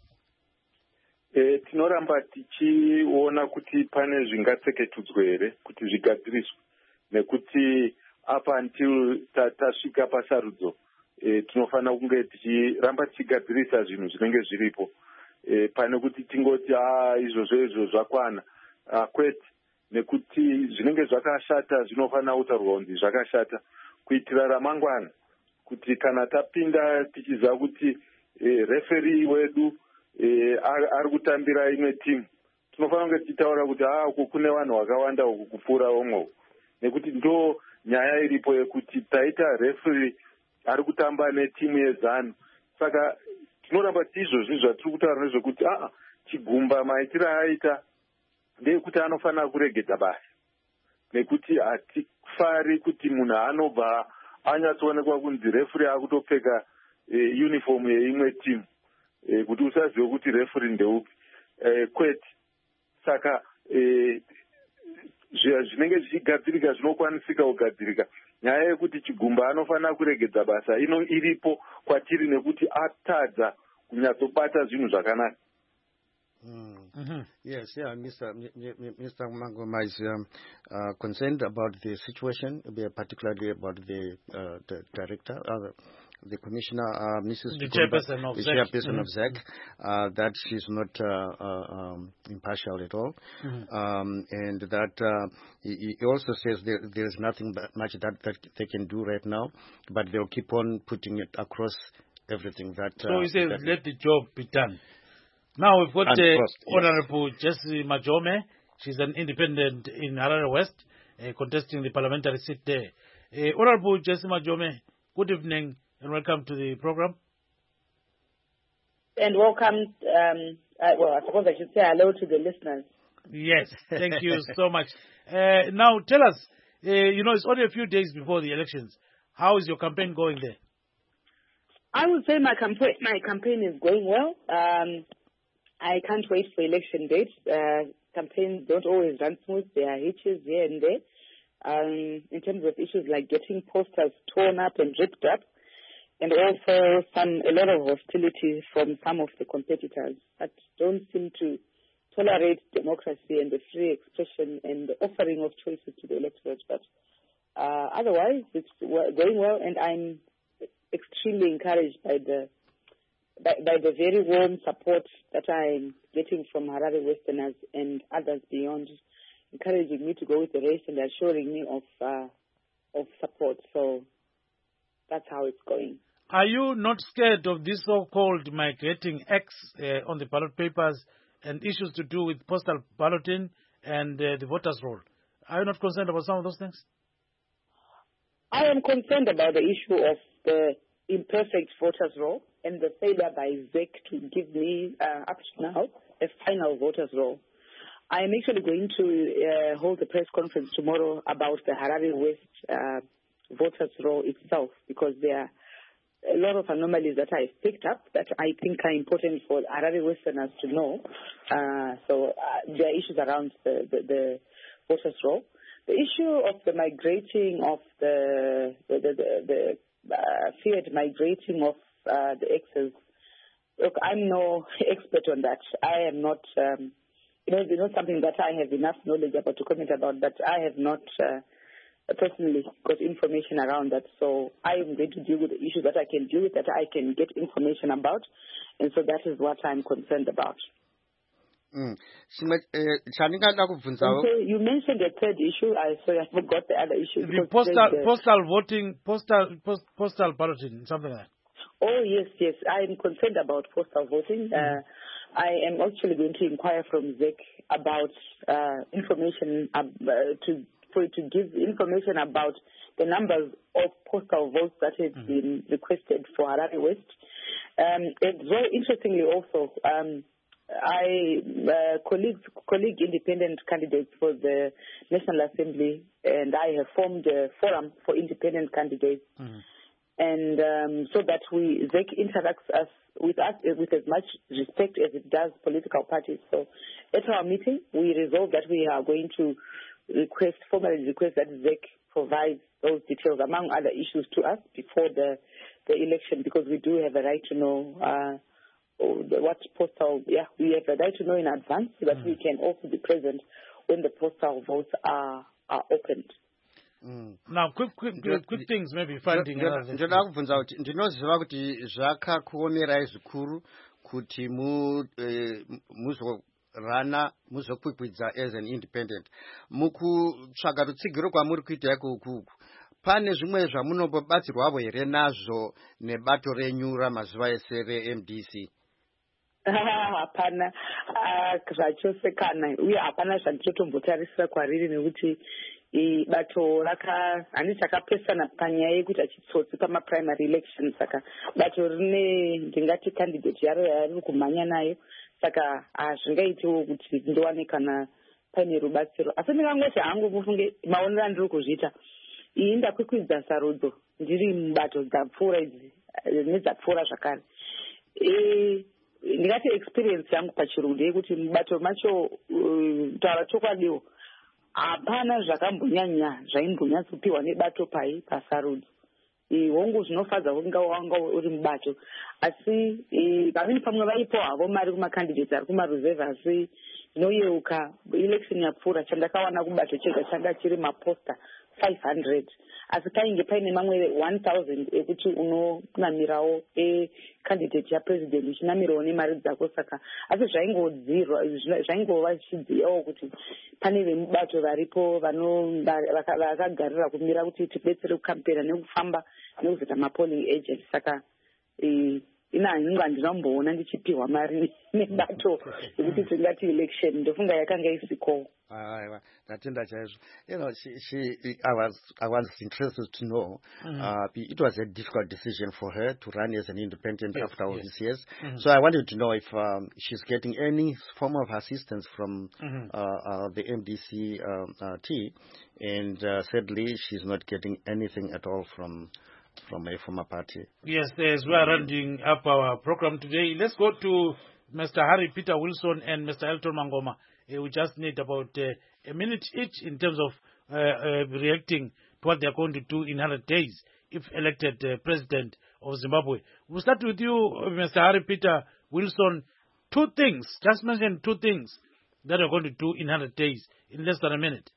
Tinoramba tichiona kuti pane zvingatseketudzwe here kuti zvigadziriswe, nekuti up until tasvika pasarudzo tinofanira kunge tichiramba tichigadzirisa zvinhu zvinenge zviripo, pane kuti tingoti izvozvo zvakwana, kwete, nekuti zvinenge zvakashata zvinofanira kutaurwa kunzi zvakashata kuitira ramangwana, kuti kana tapinda tichiziva kuti referi wedu ari kutambira imwe timu, tinofanira kunge tichitaura kuti uku kune vanhu vakawanda uku kupfuura vomwewo, nekuti ndo nyaya iripo yekuti taita referi ari kutamba netimu yeZANU. Saka tinoramba tizvozvi zvatiri kutaura nezvekuti Chigumba maitiro aita ndeyekuti anofanira kuregedza basa, nekuti hatifari kuti munhu anobva anyatsoonekwa kunzi referi akutopfeka uniform yeimwe timu, kuti usazive kuti referi ndeupi, kwete. Saka zvinenge zvichigadzirika zvinokwanisika kugadzirika. Nyaya yekuti Chigumba anofanira kuregedza basa iripo kwatiri, nekuti atadza kunyatsobata zvinhu zvakanaka. Yes, yeah, Mr. Mangoma is concerned about the situation, particularly about the director, the commissioner, Mrs. The chairperson of ZEC, that she's not impartial at all, and that he also says there's nothing much that they can do right now, but they'll keep on putting it across everything. So he says, let the job be done. Now we've got Honorable Jessie Majome. She's an independent in Harare West, contesting the parliamentary seat there. Honorable Jessie Majome, good evening and welcome to the program. And welcome, well, I suppose I should say hello to the listeners. Yes, thank you so much. Now tell us, it's only a few days before the elections. How is your campaign going there? I would say my campaign is going well. I can't wait for election dates. Campaigns don't always run smooth. There are hitches here and there. In terms of issues like getting posters torn up and ripped up, and also a lot of hostility from some of the competitors that don't seem to tolerate democracy and the free expression and the offering of choices to the electorate. But otherwise, it's going well, and I'm extremely encouraged by the very warm support that I'm getting from Harare Westerners and others beyond, encouraging me to go with the race and assuring me of support. So that's how it's going. Are you not scared of this so-called migrating X on the ballot papers and issues to do with postal balloting and the voters' roll? Are you not concerned about some of those things? I am concerned about the issue of the imperfect voters' roll and the failure by ZEC to give me, up to now, a final voters' roll. I am actually going to hold a press conference tomorrow about the Harare West voters' roll itself, because there are a lot of anomalies that I've picked up that I think are important for Harare Westerners to know. So there are issues around the voters' roll. The issue of the migrating of the feared migrating of the X's. Look, I'm no expert on that. I am not, it's not something that I have enough knowledge about to comment about, but I have not personally got information around that. So I am going to deal with the issues that I can deal with, that I can get information about. And so that is what I'm concerned about. Mm. So you mentioned the third issue. I forgot the other issue. The postal voting, postal balloting, something like that. Oh, yes. I am concerned about postal voting. I am actually going to inquire from ZEC about information to give information about the numbers of postal votes that have been requested for Harare West. And very interestingly also, colleague independent candidates for the National Assembly, and I have formed a forum for independent candidates. And so that ZEC interacts with us with as much respect as it does political parties. So at our meeting, we resolved that we are going to formally request that ZEC provides those details, among other issues, to us before the election, because we do have a right to know we have a right to know in advance so that we can also be present when the postal votes are opened. Now, quick things, maybe finding another. Ndoda kubvunza kuti ndinoziva kuti zvakakuomerai zvikuru kuti muzokwikwidza as an independent. Mukutsvaga rutsigiro kwamuri kuita ikuku, pane zvimwe zvamunombobatsirwavo here nazvo nebato renyu ramazuva ese reMDC? Hapana zvachose kana, uye hapana zvandichotombotarisira kwariri, nekuti bato handiti rakapesana panyaya yekuita chitsotsi pamaprimary elections. Saka bato ndingati candidate yaro yariri kumhanya nayo, saka hazvingaitiwo kuti ndiwane kana paine rubatsiro. Asi ndingangoti hangu mufunge maonero andiri kuzviita, iyi ndakwikwidza sarudzo ndiri mubato dzapfuura idzi nedzapfuura zvakare. Ndingati experience yangu pachirungu ndeyekuti mubato macho taura chokwadiwo hapana zvakambonyanya zvaimbonyatsopiwa nebato pasarudzo. Hongu zvinofadza kunga wanga uri mubato, asi pamweni pamwe vaipo havo mari kumacandidates ari kumareserve, asi zvinoyeuka election yapfuura chandakawana kubato chega changa chiri maposta 500, asi painge paine mamwe 1000 ekuti unonamirawo candidate yapresident uchinamirawo nemari dzako. Saka asi zvaingova chidziyawo kuti pane vemubato varipo vakagarira kumira kuti tibetsere kukampera nekufamba nekuzoita mapolling agent. Saka inhanhinga ndinomboona ndichipiwa mari nebato yekuti tingati election, ndofunga yakanga isikowo. Natenda chaizvo. I was interested to know. It was a difficult decision for her to run as an independent after all these years. So I wanted to know if she's getting any form of assistance from the MDC team, and sadly she's not getting anything at all from a former party. Yes, as we are rounding up our program today, let's go to Mr. Harry Peter Wilson and Mr. Elton Mangoma. We just need about a minute each in terms of reacting to what they are going to do in 100 days if elected president of Zimbabwe. We'll start with you, Mr. Harry Peter Wilson. Just mention two things that are going to do in 100 days in less than a minute.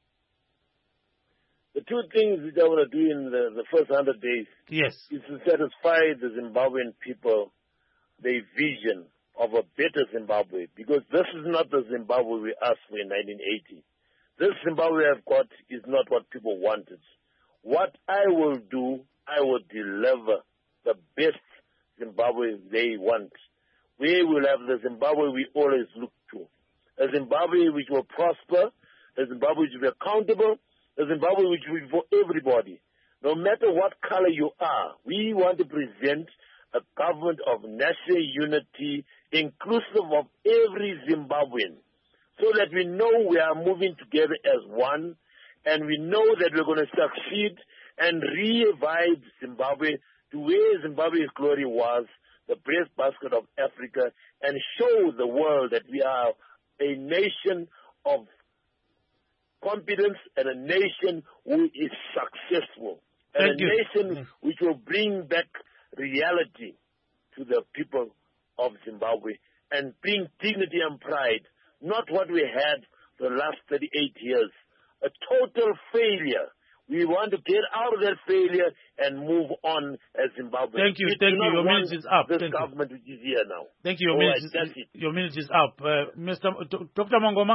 The two things that I want to do in the first 100 days is to satisfy the Zimbabwean people, their vision of a better Zimbabwe, because this is not the Zimbabwe we asked for in 1980. This Zimbabwe I've got is not what people wanted. What I will do, I will deliver the best Zimbabwe they want. We will have the Zimbabwe we always look to. A Zimbabwe which will prosper, a Zimbabwe which will be accountable, a Zimbabwe which will be for everybody. No matter what color you are, we want to present a government of national unity, inclusive of every Zimbabwean, so that we know we are moving together as one, and we know that we're going to succeed and revive Zimbabwe to where Zimbabwe's glory was, the breadbasket of Africa, and show the world that we are a nation of competence and a nation who is successful, and a nation which will bring back reality to the people of Zimbabwe and bring dignity and pride, not what we had the last 38 years, a total failure We want to get out of that failure and move on as Zimbabwe. Thank you. Your minute is up. This government which is here now. Thank you. Your minute is up. Dr. Mangoma,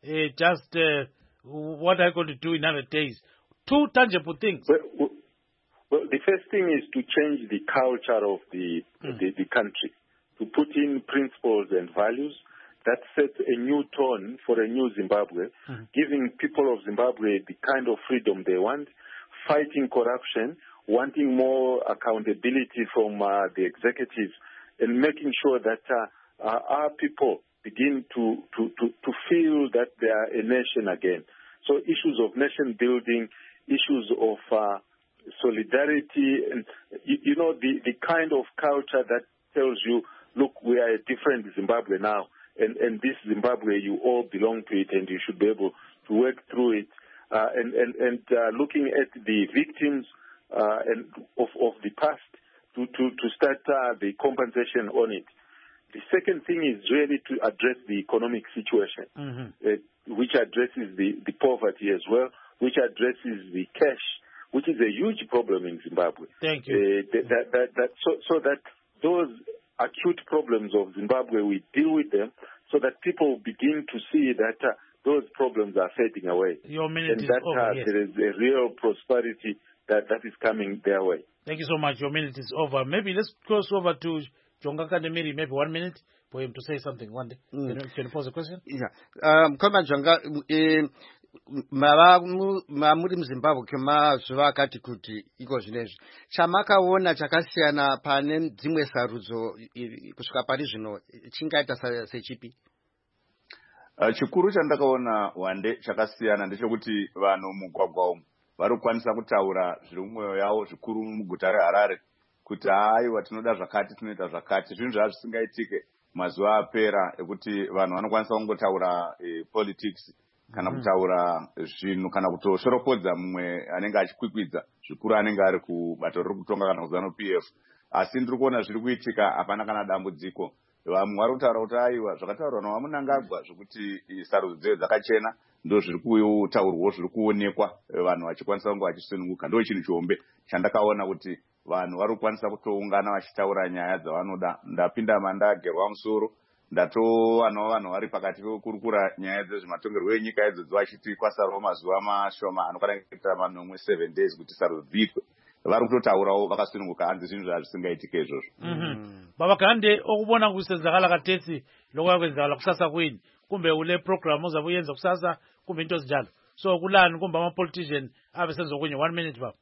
what are you going to do in other days? 2 tangible things. Well, the first thing is to change the culture of the country, to put in principles and values that set a new tone for a new Zimbabwe, giving people of Zimbabwe the kind of freedom they want, fighting corruption, wanting more accountability from the executives, and making sure that our people begin to feel that they are a nation again. So issues of nation building, issues of solidarity, and the kind of culture that tells you, look, we are a different Zimbabwe now, and this Zimbabwe, you all belong to it, and you should be able to work through it. And looking at the victims of the past, to start the compensation on it. The second thing is really to address the economic situation, which addresses the poverty as well, which addresses the cash, which is a huge problem in Zimbabwe. Thank you. So that those acute problems of Zimbabwe, we deal with them so that people begin to see that those problems are fading away. Your minute is over. Yes. There is a real prosperity that is coming their way. Thank you so much. Your minute is over. Maybe let's cross over to Jonga Kandemiri, maybe 1 minute for him to say something one day. Can you pose a question? Yeah. Koma Jonga, muri muZimbabwe kwemazuva akati kuti iko zvinezvi chamakaona chakasiyana pane dzimwe sarudzo kusvika pari zvino chingaita sechipi? Chikuru chandakaona wande chakasiyana ndechekuti vanhu mugwagwa umu vari kukwanisa kutaura zviri mumwoyo yavo zvikuru muguta reHarare kuti aiwa tinoda zvakati tinoita zvakati. Zvinhu zvava zvisingaitike mazuva apera ekuti vanhu vanokwanisa kungotaura politics kana kutaura zvinhu kana kutoshoropodza mumwe anenge achikwikwidza zvikuru anenge ari kubato riri kutonga kana kuzano PF. Asi ndiri kuona zviri kuitika hapana kana dambudziko. Vamwe vari kutaura kuti aiwa zvakataurwa naVamunangagwa zvokuti sarudzo dzeyo dzakachena ndo zviri kutaurwawo zviri kuonekwa vanhu vachikwanisa kunge vachisununguka. Ndo chinhu chihombe chandakaona kuti vanhu vari kukwanisa kutoungana vachitaura nyaya dzavanoda. Ndapinda mandagerwa musoro ndatowana vanhu vari pakati pekurukura nyaya dzezvematongerwo enyika idzodzo vachiti kwasarawo mazuva mashoma anokwana kuita 7 days kuti sarudzo dziitwe. Vari kutotaurawo vakasununguka hanzi zvinhu zvisingaitike izvozvo. Baba Kande okubona kusenzakala kathesi lokho kwenzakala kusasa kwini kumbe ule program ozabuyenza kusasa kumbe into ezinjalo. So kulani kumbe ama-politician ave senzokunye 1 minute baba.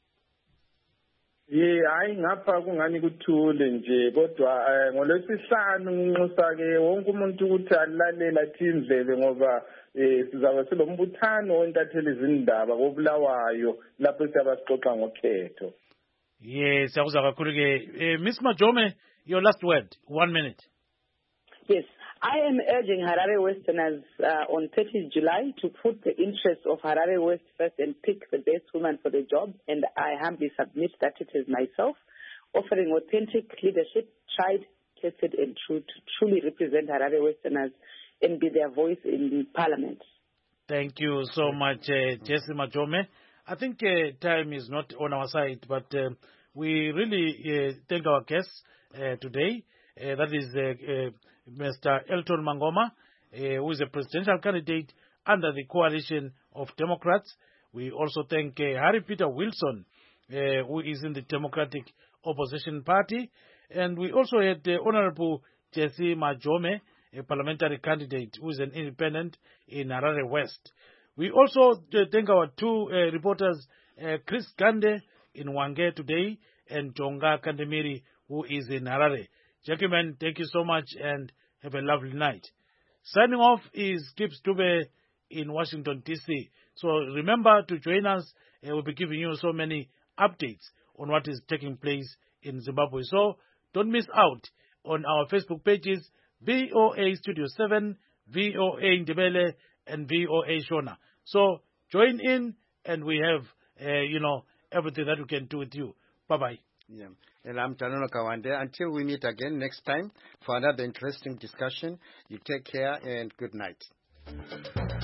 Hayi ngapha kungani kuthule nje kodwa ngolwesihlanu nginxusa-ke wonke umuntu ukuthi alalela athi indlebe ngoba sizabe silombuthano ontatheli izindaba koBulawayo lapho siyabe sixoxa ngokhetho. Yes, siyakuzwa kakhulu-ke. Miss Majome, your last word, 1 minute. Yes, I am urging Harare Westerners on 30th July to put the interests of Harare West first and pick the best woman for the job. And I humbly submit that it is myself, offering authentic leadership, tried, tested, and true to truly represent Harare Westerners and be their voice in Parliament. Thank you so much, Jesse Majome. I think time is not on our side, but we really thank our guests today. That is Mr. Elton Mangoma, who is a presidential candidate under the coalition of Democrats. We also thank Harry Peter Wilson, who is in the Democratic Opposition Party. And we also had Honorable Jesse Majome, a parliamentary candidate who is an independent in Harare West. We also thank our 2 reporters, Chris Kande in Hwange today and Jonga Kandemiri, who is in Harare. Gentlemen, thank you so much and have a lovely night. Signing off is Gibbs Dube in Washington, D.C. So remember to join us. We'll be giving you so many updates on what is taking place in Zimbabwe. So don't miss out on our Facebook pages, VOA Studio 7, VOA Ndebele, and VOA Shona. So join in and we have, everything that we can do with you. Bye-bye. Yeah. And I'm Tanono Kawande. Until we meet again next time for another interesting discussion, you take care and good night.